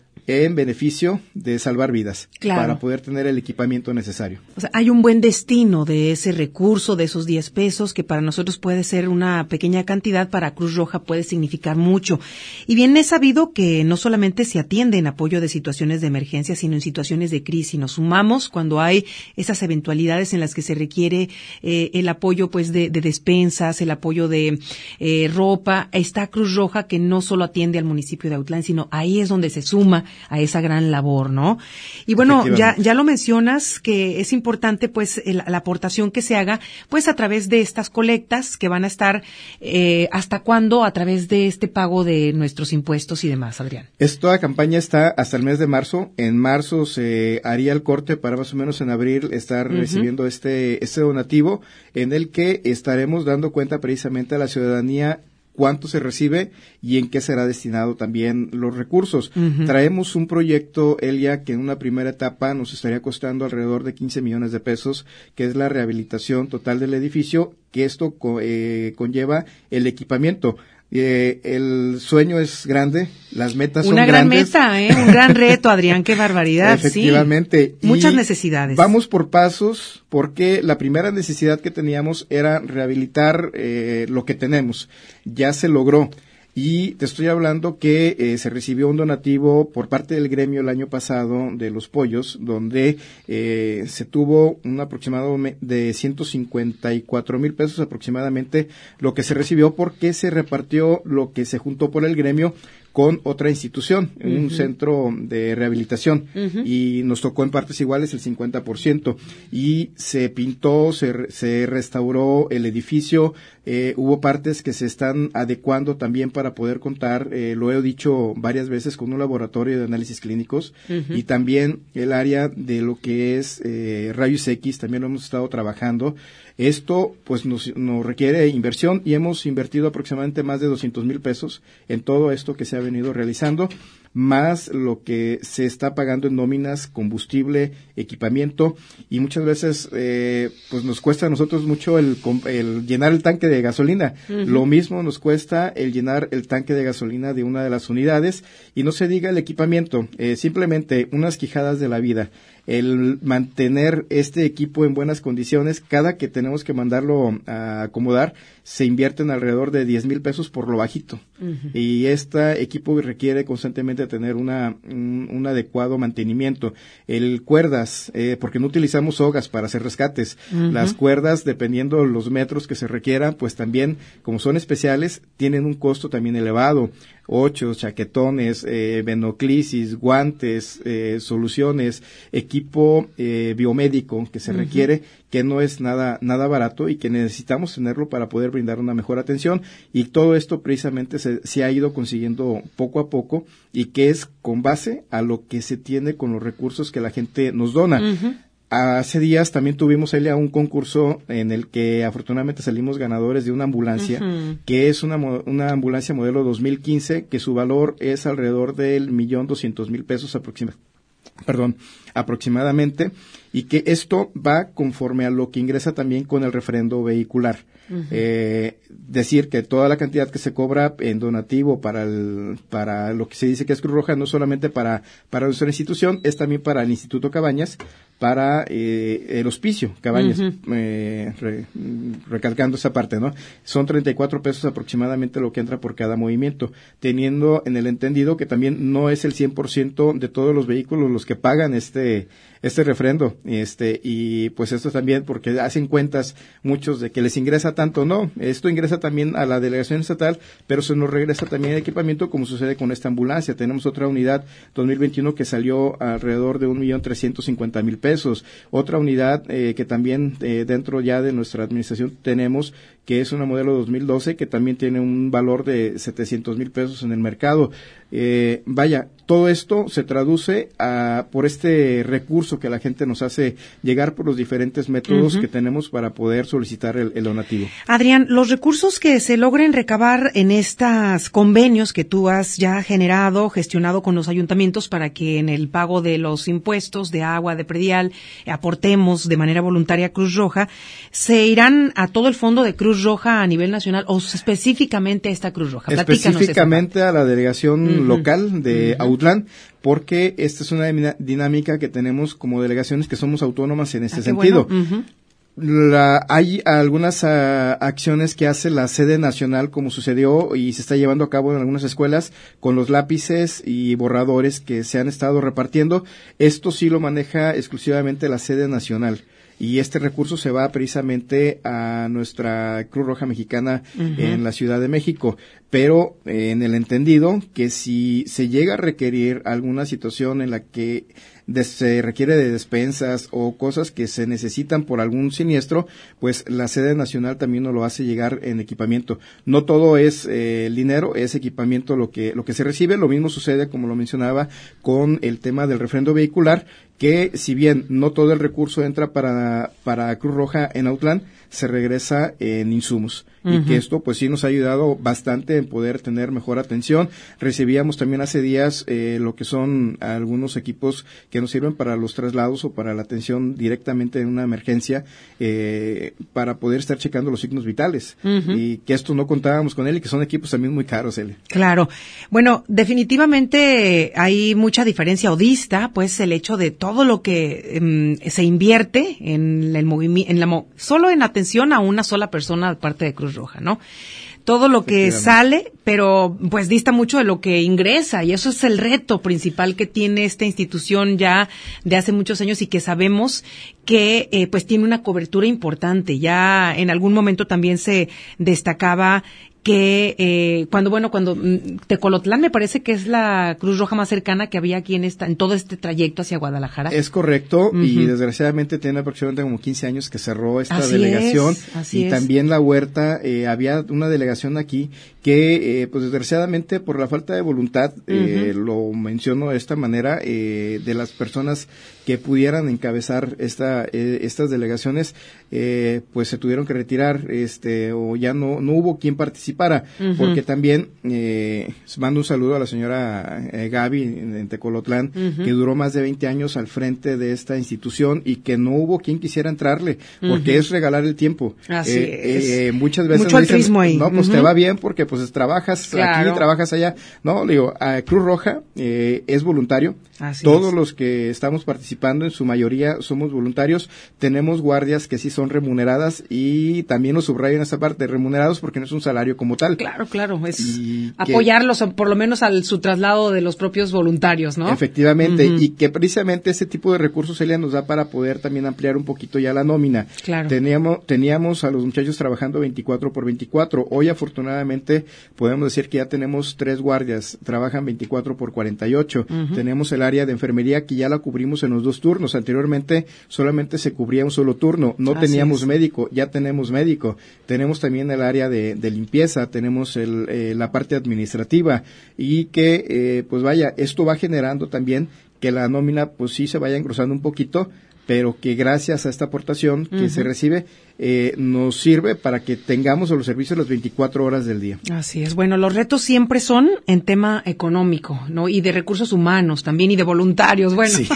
en beneficio de salvar vidas, claro, para poder tener el equipamiento necesario. O sea, hay un buen destino de ese recurso, de esos diez pesos, que para nosotros puede ser una pequeña cantidad, para Cruz Roja puede significar mucho. Y bien es sabido que no solamente se atiende en apoyo de situaciones de emergencia, sino en situaciones de crisis. Nos sumamos cuando hay esas eventualidades en las que se requiere eh, el apoyo pues de, de despensas, el apoyo de eh, ropa. Está Cruz Roja, que no solo atiende al municipio de Autlán, sino ahí es donde se suma a esa gran labor, ¿no? Y bueno, ya ya lo mencionas, que es importante pues el, la aportación que se haga pues a través de estas colectas que van a estar eh, ¿hasta cuándo? A través de este pago de nuestros impuestos y demás, Adrián. Esta campaña está hasta el mes de marzo. En marzo se haría el corte para más o menos en abril estar uh-huh. recibiendo este este donativo, en el que estaremos dando cuenta precisamente a la ciudadanía cuánto se recibe y en qué será destinado también los recursos. Uh-huh. Traemos un proyecto, Elia, que en una primera etapa nos estaría costando alrededor de quince millones de pesos, que es la rehabilitación total del edificio, que esto eh, conlleva el equipamiento. Eh, el sueño es grande, las metas Una son gran grandes. meta, ¿eh? Un gran reto, Adrián, qué barbaridad. Efectivamente. Sí. Muchas Y necesidades. Vamos por pasos, porque la primera necesidad que teníamos era rehabilitar eh, lo que tenemos. Ya se logró. Y te estoy hablando que eh, se recibió un donativo por parte del gremio el año pasado de los pollos, donde eh, se tuvo un aproximado de ciento cincuenta y cuatro mil pesos aproximadamente lo que se recibió, porque se repartió lo que se juntó por el gremio con otra institución, uh-huh. un centro de rehabilitación, uh-huh. y nos tocó en partes iguales el cincuenta por ciento, y se pintó, se, se restauró el edificio, eh, hubo partes que se están adecuando también para poder contar, eh, lo he dicho varias veces, con un laboratorio de análisis clínicos, uh-huh. y también el área de lo que es eh, rayos X, también lo hemos estado trabajando. Esto pues nos, nos requiere inversión, y hemos invertido aproximadamente más de doscientos mil pesos en todo esto que se ha venido realizando, más lo que se está pagando en nóminas, combustible, equipamiento, y muchas veces eh, pues nos cuesta a nosotros mucho el, el llenar el tanque de gasolina. Uh-huh. Lo mismo nos cuesta el llenar el tanque de gasolina de una de las unidades, y no se diga el equipamiento, eh, simplemente unas quijadas de la vida. El mantener este equipo en buenas condiciones, cada que tenemos que mandarlo a acomodar, se invierten alrededor de diez mil pesos por lo bajito. Uh-huh. Y este equipo requiere constantemente tener una un, un adecuado mantenimiento. El cuerdas, eh, porque no utilizamos sogas para hacer rescates. Uh-huh. Las cuerdas, dependiendo los metros que se requieran, pues también, como son especiales, tienen un costo también elevado. Ochos, chaquetones, eh, venoclisis, guantes, eh, soluciones, equipo eh, biomédico que se uh-huh. requiere, que no es nada nada barato y que necesitamos tenerlo para poder brindar una mejor atención, y todo esto precisamente se, se ha ido consiguiendo poco a poco, y que es con base a lo que se tiene con los recursos que la gente nos dona. Uh-huh. Hace días también tuvimos ahí un concurso en el que afortunadamente salimos ganadores de una ambulancia, uh-huh. que es una una ambulancia modelo dos mil quince, que su valor es alrededor del millón doscientos mil pesos aproximadamente. Perdón, aproximadamente, y que esto va conforme a lo que ingresa también con el refrendo vehicular. Uh-huh. Eh, decir que toda la cantidad que se cobra en donativo para el, para lo que se dice que es Cruz Roja, no solamente para, para nuestra institución, es también para el Instituto Cabañas, para eh, el hospicio Cabañas, uh-huh. eh, re, recalcando esa parte, ¿no? Son treinta y cuatro pesos aproximadamente lo que entra por cada movimiento, teniendo en el entendido que también no es el cien por ciento de todos los vehículos los que pagan este este refrendo, este, y pues esto también porque hacen cuentas muchos de que les ingresa tanto, no, esto ingresa también a la delegación estatal, pero se nos regresa también el equipamiento, como sucede con esta ambulancia. Tenemos otra unidad dos mil veintiuno que salió alrededor de un millón trescientos cincuenta mil pesos, otra unidad eh, que también eh, dentro ya de nuestra administración tenemos, que es una modelo dos mil doce, que también tiene un valor de setecientos mil pesos en el mercado. Eh, vaya, todo esto se traduce a, por este recurso que la gente nos hace llegar por los diferentes métodos uh-huh. que tenemos para poder solicitar el, el donativo. Adrián, los recursos que se logren recabar en estos convenios que tú has ya generado, gestionado con los ayuntamientos para que en el pago de los impuestos de agua, de predial, aportemos de manera voluntaria a Cruz Roja, ¿se irán a todo el fondo de Cruz Roja a nivel nacional o específicamente a esta Cruz Roja? Específicamente a la delegación uh-huh. local de uh-huh. Autlán, porque esta es una dinámica que tenemos como delegaciones que somos autónomas en este ah, sentido. Bueno. Uh-huh. La, hay algunas uh, acciones que hace la sede nacional, como sucedió y se está llevando a cabo en algunas escuelas, con los lápices y borradores que se han estado repartiendo. Esto sí lo maneja exclusivamente la sede nacional. Y este recurso se va precisamente a nuestra Cruz Roja Mexicana uh-huh. en la Ciudad de México, pero eh, en el entendido que si se llega a requerir alguna situación en la que de, se requiere de despensas o cosas que se necesitan por algún siniestro, pues la sede nacional también nos lo hace llegar en equipamiento. No todo es eh, el dinero, es equipamiento lo que lo que se recibe. Lo mismo sucede, como lo mencionaba, con el tema del refrendo vehicular, que si bien no todo el recurso entra para, para Cruz Roja en Autlán, se regresa en insumos. Uh-huh. Y que esto pues sí nos ha ayudado bastante en poder tener mejor atención. Recibíamos también hace días eh, lo que son algunos equipos que nos sirven para los traslados o para la atención directamente en una emergencia, eh, para poder estar checando los signos vitales. Uh-huh. Y que esto no contábamos con él y que son equipos también muy caros, Eli. Claro. Bueno, definitivamente hay mucha diferencia o dista, pues, el hecho de todo lo que um, se invierte en el movimiento, en la mo- solo en atención a una sola persona de parte de Cruz Roja, ¿no? Todo lo que sale, pero pues dista mucho de lo que ingresa, y eso es el reto principal que tiene esta institución ya de hace muchos años y que sabemos que eh, pues tiene una cobertura importante. Ya en algún momento también se destacaba que eh, cuando, bueno, cuando mm, Tecolotlán me parece que es la Cruz Roja más cercana que había aquí en esta, en todo este trayecto hacia Guadalajara. Es correcto, uh-huh. y desgraciadamente tiene aproximadamente como quince años que cerró esta así delegación, es, así y es. También la Huerta, eh, había una delegación aquí que, eh, pues desgraciadamente por la falta de voluntad, uh-huh. eh, lo menciono de esta manera, eh, de las personas que pudieran encabezar esta, eh, estas delegaciones, eh, pues se tuvieron que retirar, este, o ya no, no hubo quien participara, uh-huh. porque también, eh, mando un saludo a la señora eh, Gaby en, en Tecolotlán, uh-huh. que duró más de veinte años al frente de esta institución y que no hubo quien quisiera entrarle, porque uh-huh. es regalar el tiempo. Así eh, es. Eh, muchas veces mucho dicen, altruismo ahí. no, pues uh-huh. te va bien porque pues trabajas claro. aquí, trabajas allá. No, le digo, a Cruz Roja eh, es voluntario. Así Todos es. los que estamos participando, en su mayoría somos voluntarios. Tenemos guardias que sí son remuneradas, y también lo subrayo en esta parte, remunerados porque no es un salario como tal. Claro, claro, es y apoyarlos, que, por lo menos al su traslado de los propios voluntarios, ¿no? Efectivamente, uh-huh. y que precisamente ese tipo de recursos, Elia, nos da para poder también ampliar un poquito ya la nómina. Claro. Teníamos, teníamos a los muchachos trabajando veinticuatro por veinticuatro. Hoy, afortunadamente, podemos decir que ya tenemos tres guardias, trabajan veinticuatro por cuarenta y ocho. Uh-huh. Tenemos el área de enfermería que ya la cubrimos en los dos turnos. Anteriormente solamente se cubría un solo turno, no Así teníamos es. médico, ya tenemos médico. Tenemos también el área de, de limpieza, tenemos el, eh, la parte administrativa, y que eh, pues vaya, esto va generando también que la nómina pues sí se vaya engrosando un poquito, pero que gracias a esta aportación que uh-huh. se recibe, eh, nos sirve para que tengamos los servicios las veinticuatro horas del día. Así es. Bueno, los retos siempre son en tema económico, ¿no? Y de recursos humanos también, y de voluntarios, bueno. Sí.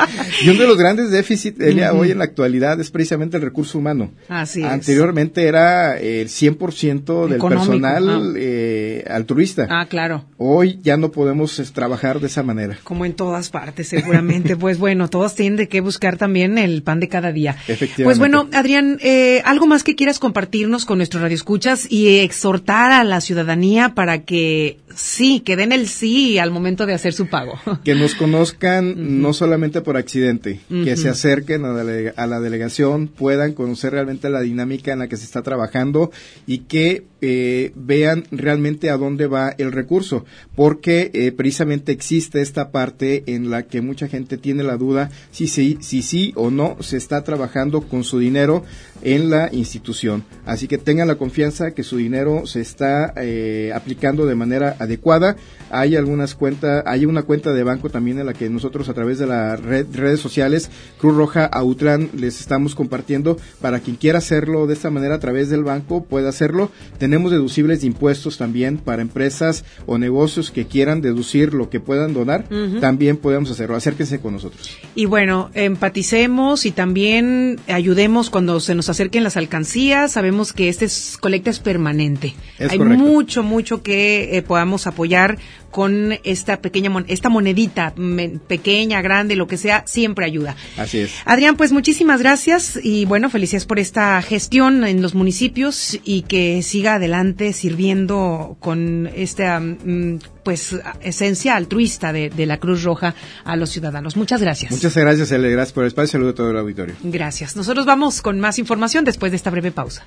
Y uno de los grandes déficits, Elia, uh-huh. hoy en la actualidad es precisamente el recurso humano. Así es. Anteriormente era el cien por ciento del económico, personal ah. eh, altruista. Ah, claro. Hoy ya no podemos es, trabajar de esa manera. Como en todas partes, seguramente. Pues bueno, todos tienen de qué buscar también el pan de cada día. Efectivamente. Pues bueno, Adrián, eh, algo más que quieras compartirnos con nuestros radioescuchas y exhortar a la ciudadanía para que sí, que den el sí al momento de hacer su pago. Que nos conozcan uh-huh. no solamente por accidente, uh-huh. que se acerquen a la, delega- a la delegación, puedan conocer realmente la dinámica en la que se está trabajando, y que eh, vean realmente a dónde va el recurso, porque eh, precisamente existe esta parte en la que mucha gente tiene la duda si sí, si sí o no se está trabajando con su dinero en la institución. Así que tengan la confianza que su dinero se está eh, aplicando de manera adecuada. Hay algunas cuentas, hay una cuenta de banco también en la que nosotros a través de las red, redes sociales Cruz Roja Autlán les estamos compartiendo para quien quiera hacerlo de esta manera a través del banco pueda hacerlo. Tenemos deducibles de impuestos también para empresas o negocios que quieran deducir lo que puedan donar, uh-huh. también podemos hacerlo. Acérquense con nosotros. Y bueno, empaticemos y también ayudemos cuando se nos acerquen las alcancías. Sabemos que esta es, colecta es permanente. Es Hay correcto. mucho, mucho que eh, podamos apoyar con esta pequeña, mon- esta monedita, me, pequeña, grande, lo que sea, siempre ayuda. Así es. Adrián, pues muchísimas gracias y bueno, felicidades por esta gestión en los municipios y que siga adelante sirviendo con esta um, pues esencia altruista de, de la Cruz Roja a los ciudadanos. Muchas gracias. Muchas gracias, Ele. Gracias por el espacio. Saludo a todo el auditorio. Gracias. Nosotros vamos con más información después de esta breve pausa.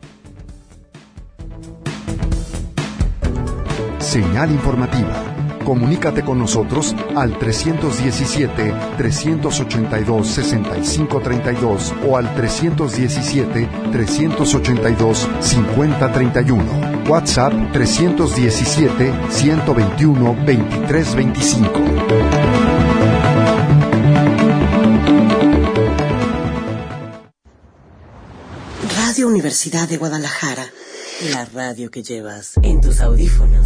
Señal informativa. Comunícate con nosotros al trescientos diecisiete, trescientos ochenta y dos, sesenta y cinco treinta y dos o al trescientos diecisiete, trescientos ochenta y dos, cincuenta treinta y uno. WhatsApp trescientos diecisiete, ciento veintiuno, veintitrés veinticinco. Radio Universidad de Guadalajara, la radio que llevas en tus audífonos.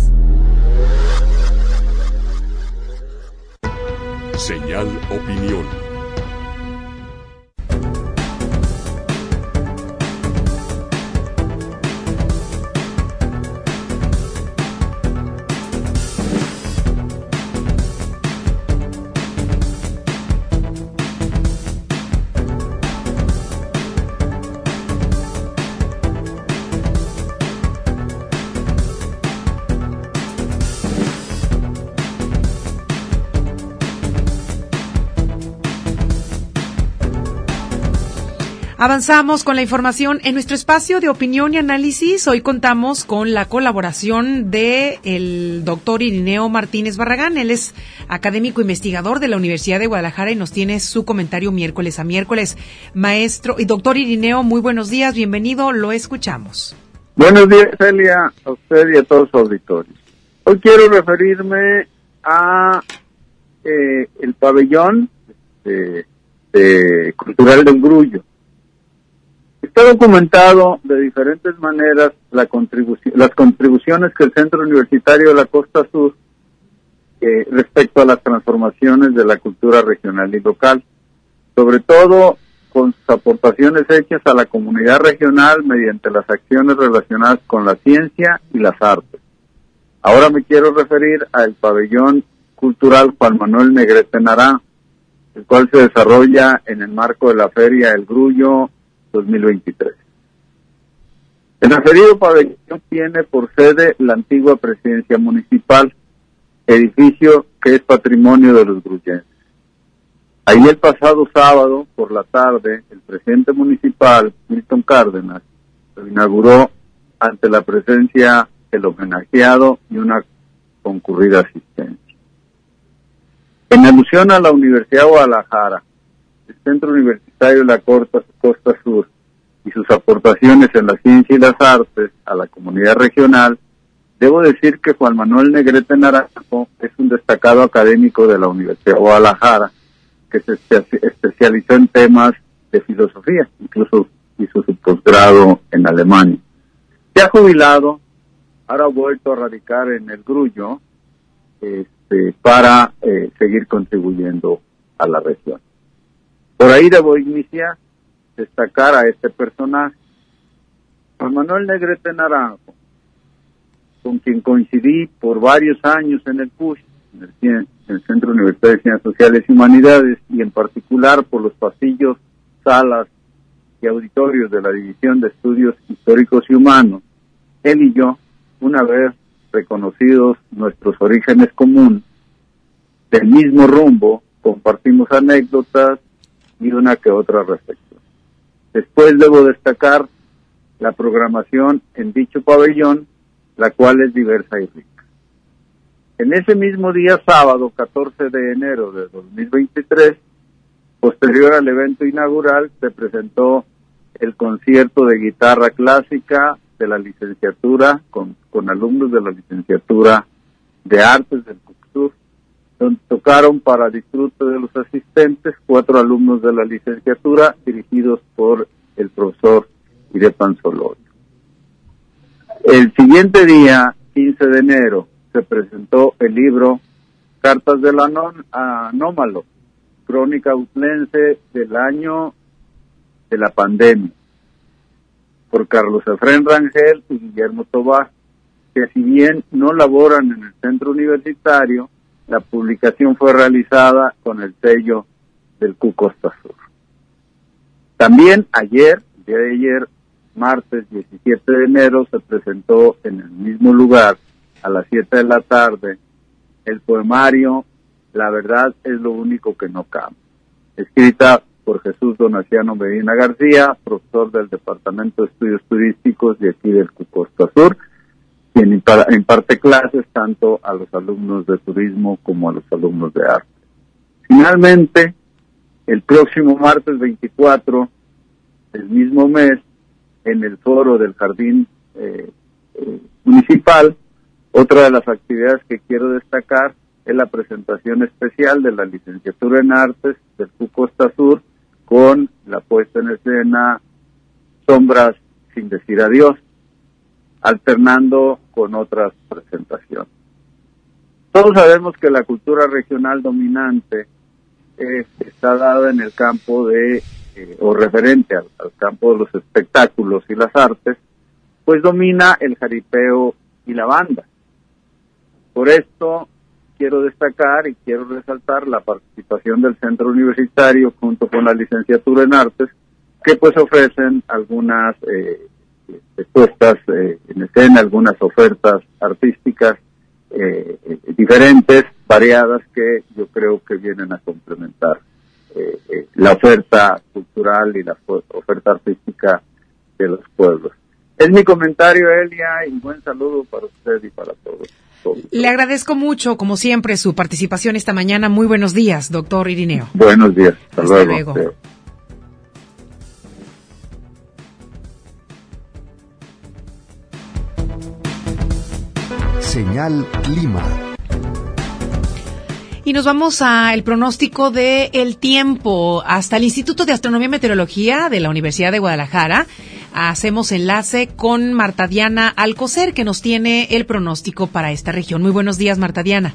Señal Opinión. Avanzamos con la información en nuestro espacio de opinión y análisis. Hoy contamos con la colaboración de el doctor Irineo Martínez Barragán. Él es académico investigador de la Universidad de Guadalajara y nos tiene su comentario miércoles a miércoles. Maestro y doctor Irineo, muy buenos días, bienvenido, lo escuchamos. Buenos días, Celia, a usted y a todos los auditores. Hoy quiero referirme a eh, el pabellón eh, eh, cultural del Grullo. Está documentado de diferentes maneras la contribución, las contribuciones que el Centro Universitario de la Costa Sur eh, respecto a las transformaciones de la cultura regional y local, sobre todo con sus aportaciones hechas a la comunidad regional mediante las acciones relacionadas con la ciencia y las artes. Ahora me quiero referir al pabellón cultural Juan Manuel Negrete Nará, el cual se desarrolla en el marco de la Feria El Grullo dos mil veintitrés. El referido pabellón tiene por sede la antigua presidencia municipal, edificio que es patrimonio de los grullenses. Ahí el pasado sábado, por la tarde, el presidente municipal, Milton Cárdenas, lo inauguró ante la presencia del homenajeado y una concurrida asistencia. En alusión a la Universidad de Guadalajara, el Centro Universitario de la Costa, Costa Sur y sus aportaciones en la ciencia y las artes a la comunidad regional, debo decir que Juan Manuel Negrete Naranjo es un destacado académico de la Universidad de Guadalajara que se especializó en temas de filosofía, incluso hizo su posgrado en Alemania. Se ha jubilado, ahora ha vuelto a radicar en el Grullo este, para eh, seguir contribuyendo a la región. Por ahí debo iniciar, destacar a este personaje, Juan Manuel Negrete Naranjo, con quien coincidí por varios años en el C U S H, en el, en el Centro Universitario de Ciencias Sociales y Humanidades, y en particular por los pasillos, salas y auditorios de la División de Estudios Históricos y Humanos. Él y yo, una vez reconocidos nuestros orígenes comunes, del mismo rumbo, compartimos anécdotas y una que otra reflexión. Después debo destacar la programación en dicho pabellón, la cual es diversa y rica. En ese mismo día sábado, catorce de enero de dos mil veintitrés, posterior al evento inaugural, se presentó el concierto de guitarra clásica de la licenciatura, con, con alumnos de la licenciatura de Artes del C U C S U R, donde tocaron para disfrute de los asistentes cuatro alumnos de la licenciatura dirigidos por el profesor Irepan Solorio. El siguiente día, quince de enero se presentó el libro Cartas del Anón- Anómalo, crónica autlense del año de la pandemia, por Carlos Efrén Rangel y Guillermo Tobar, que si bien no laboran en el centro universitario, la publicación fue realizada con el sello del Q Costa Sur. También ayer, el día de ayer, martes diecisiete de enero, se presentó en el mismo lugar, a las siete de la tarde, el poemario La verdad es lo único que no cambia, escrita por Jesús Donaciano Medina García, profesor del Departamento de Estudios Turísticos de aquí del Q Costa Sur, quien imparte clases tanto a los alumnos de turismo como a los alumnos de arte. Finalmente, el próximo martes veinticuatro del mismo mes, en el foro del Jardín eh, eh, Municipal, otra de las actividades que quiero destacar es la presentación especial de la licenciatura en Artes del Q Costa Sur, con la puesta en escena Sombras sin decir adiós, alternando con otras presentaciones. Todos sabemos que la cultura regional dominante eh, está dada en el campo de, eh, o referente al, al campo de los espectáculos y las artes, pues domina el jaripeo y la banda. Por esto quiero destacar y quiero resaltar la participación del Centro Universitario junto con la licenciatura en Artes, que pues ofrecen algunas eh, puestas eh, en escena, algunas ofertas artísticas eh, eh, diferentes, variadas, que yo creo que vienen a complementar eh, eh, la oferta cultural y la oferta artística de los pueblos. Es mi comentario, Elia, y buen saludo para usted y para todos. Le agradezco mucho, como siempre, su participación esta mañana. Muy buenos días, doctor Irineo. Buenos días. Hasta, Hasta luego. luego. Señal Clima. Y nos vamos al pronóstico de el tiempo. Hasta el Instituto de Astronomía y Meteorología de la Universidad de Guadalajara hacemos enlace con Marta Diana Alcocer, que nos tiene el pronóstico para esta región. Muy buenos días, Marta Diana.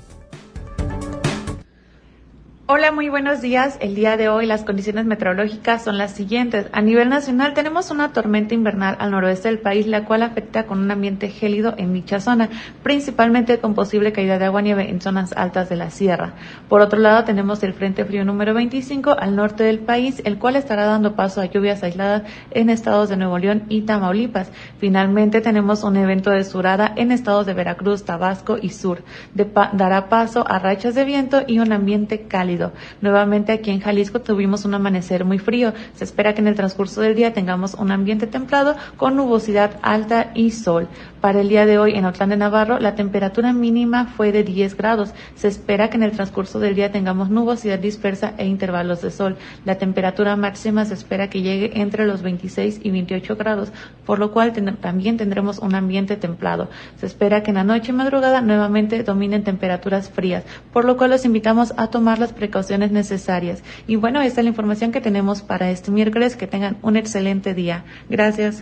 Hola, muy buenos días. El día de hoy las condiciones meteorológicas son las siguientes. A nivel nacional tenemos una tormenta invernal al noroeste del país, la cual afecta con un ambiente gélido en dicha zona, principalmente con posible caída de agua nieve en zonas altas de la sierra. Por otro lado, tenemos el frente frío número veinticinco al norte del país, el cual estará dando paso a lluvias aisladas en estados de Nuevo León y Tamaulipas. Finalmente, tenemos un evento de surada en estados de Veracruz, Tabasco y sur. De pa- dará paso a rachas de viento y un ambiente cálido. Nuevamente aquí en Jalisco tuvimos un amanecer muy frío. Se espera que en el transcurso del día tengamos un ambiente templado con nubosidad alta y sol. Para el día de hoy en Autlán de Navarro la temperatura mínima fue de diez grados. Se espera que en el transcurso del día tengamos nubosidad dispersa e intervalos de sol. La temperatura máxima se espera que llegue entre los veintiséis y veintiocho grados, por lo cual ten- también tendremos un ambiente templado. Se espera que en la noche y madrugada nuevamente dominen temperaturas frías, por lo cual los invitamos a tomar las precauciones necesarias. Y bueno, esta es la información que tenemos para este miércoles. Que tengan un excelente día. Gracias.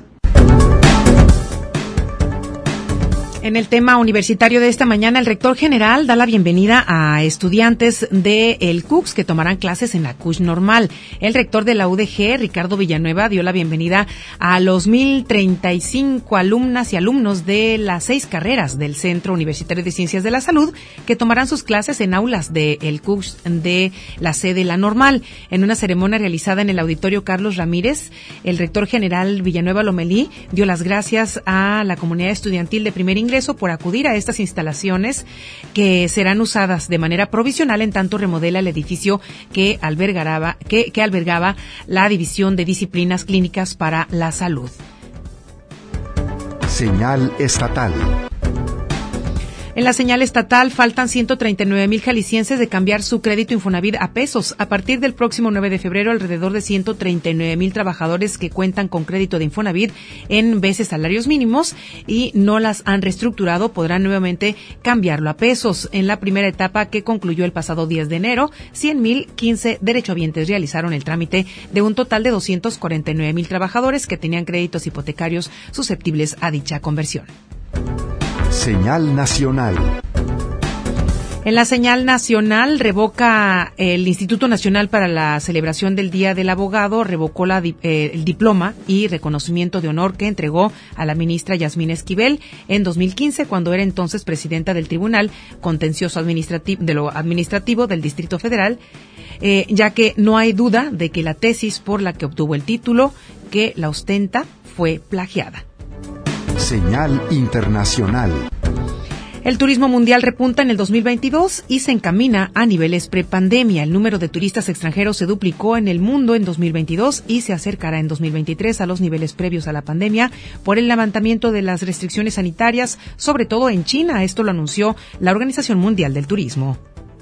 En el tema universitario de esta mañana, el rector general da la bienvenida a estudiantes del C U C S que tomarán clases en la C U S H normal. El rector de la U D G, Ricardo Villanueva, dio la bienvenida a los mil treinta y cinco alumnas y alumnos de las seis carreras del Centro Universitario de Ciencias de la Salud que tomarán sus clases en aulas del C U C S de la sede La Normal. En una ceremonia realizada en el Auditorio Carlos Ramírez, el rector general Villanueva Lomelí dio las gracias a la comunidad estudiantil de primer ingreso por acudir a estas instalaciones que serán usadas de manera provisional en tanto remodela el edificio que albergaba, que, que albergaba la División de Disciplinas Clínicas para la Salud. Señal estatal. En la señal estatal faltan ciento treinta y nueve mil jaliscienses de cambiar su crédito Infonavit a pesos. A partir del próximo nueve de febrero, alrededor de ciento treinta y nueve mil trabajadores que cuentan con crédito de Infonavit en veces salarios mínimos y no las han reestructurado podrán nuevamente cambiarlo a pesos. En la primera etapa que concluyó el pasado diez de enero, cien mil quince derechohabientes realizaron el trámite de un total de doscientos cuarenta y nueve mil trabajadores que tenían créditos hipotecarios susceptibles a dicha conversión. Señal nacional. En la señal nacional revoca el Instituto Nacional para la Celebración del Día del Abogado, revocó la, eh, el diploma y reconocimiento de honor que entregó a la ministra Yasmín Esquivel en dos mil quince, cuando era entonces presidenta del Tribunal Contencioso Administrativo, de lo Administrativo del Distrito Federal, eh, ya que no hay duda de que la tesis por la que obtuvo el título, que la ostenta, fue plagiada. Señal internacional. El turismo mundial repunta en el dos mil veintidós y se encamina a niveles prepandemia. El número de turistas extranjeros se duplicó en el mundo en dos mil veintidós y se acercará en dos mil veintitrés a los niveles previos a la pandemia por el levantamiento de las restricciones sanitarias, sobre todo en China. Esto lo anunció la Organización Mundial del Turismo.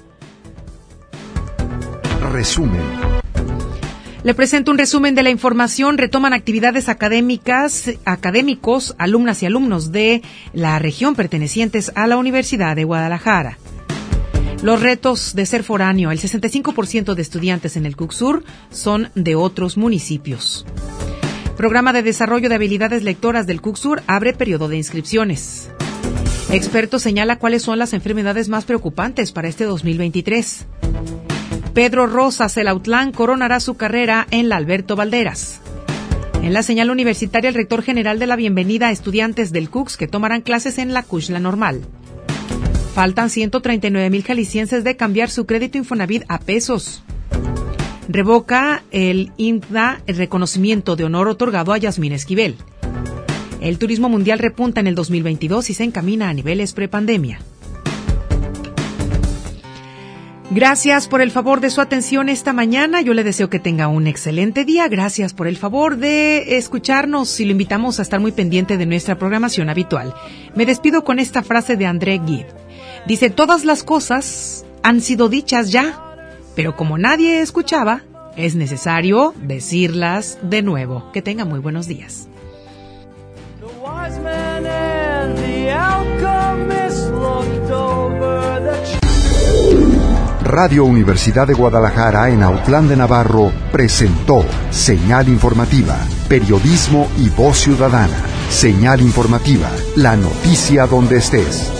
Resumen. Le presento un resumen de la información. Retoman actividades académicas, académicos, alumnas y alumnos de la región pertenecientes a la Universidad de Guadalajara. Los retos de ser foráneo. El sesenta y cinco por ciento de estudiantes en el CUCSUR son de otros municipios. Programa de Desarrollo de Habilidades Lectoras del CUCSUR abre periodo de inscripciones. Experto señala cuáles son las enfermedades más preocupantes para este dos mil veintitrés. Pedro Rosas, el Autlán, coronará su carrera en la Alberto Valderas. En la señal universitaria, el rector general de la bienvenida a estudiantes del C U C S que tomarán clases en la Cuxla Normal. Faltan ciento treinta y nueve mil jaliscienses de cambiar su crédito Infonavit a pesos. Revoca el I N P A el reconocimiento de honor otorgado a Yasmín Esquivel. El turismo mundial repunta en el dos mil veintidós y se encamina a niveles prepandemia. Gracias por el favor de su atención esta mañana. Yo le deseo que tenga un excelente día. Gracias por el favor de escucharnos y lo invitamos a estar muy pendiente de nuestra programación habitual. Me despido con esta frase de André Gide. Dice, todas las cosas han sido dichas ya, pero como nadie escuchaba, es necesario decirlas de nuevo. Que tenga muy buenos días. Radio Universidad de Guadalajara en Autlán de Navarro presentó Señal Informativa, Periodismo y Voz Ciudadana. Señal Informativa, la noticia donde estés.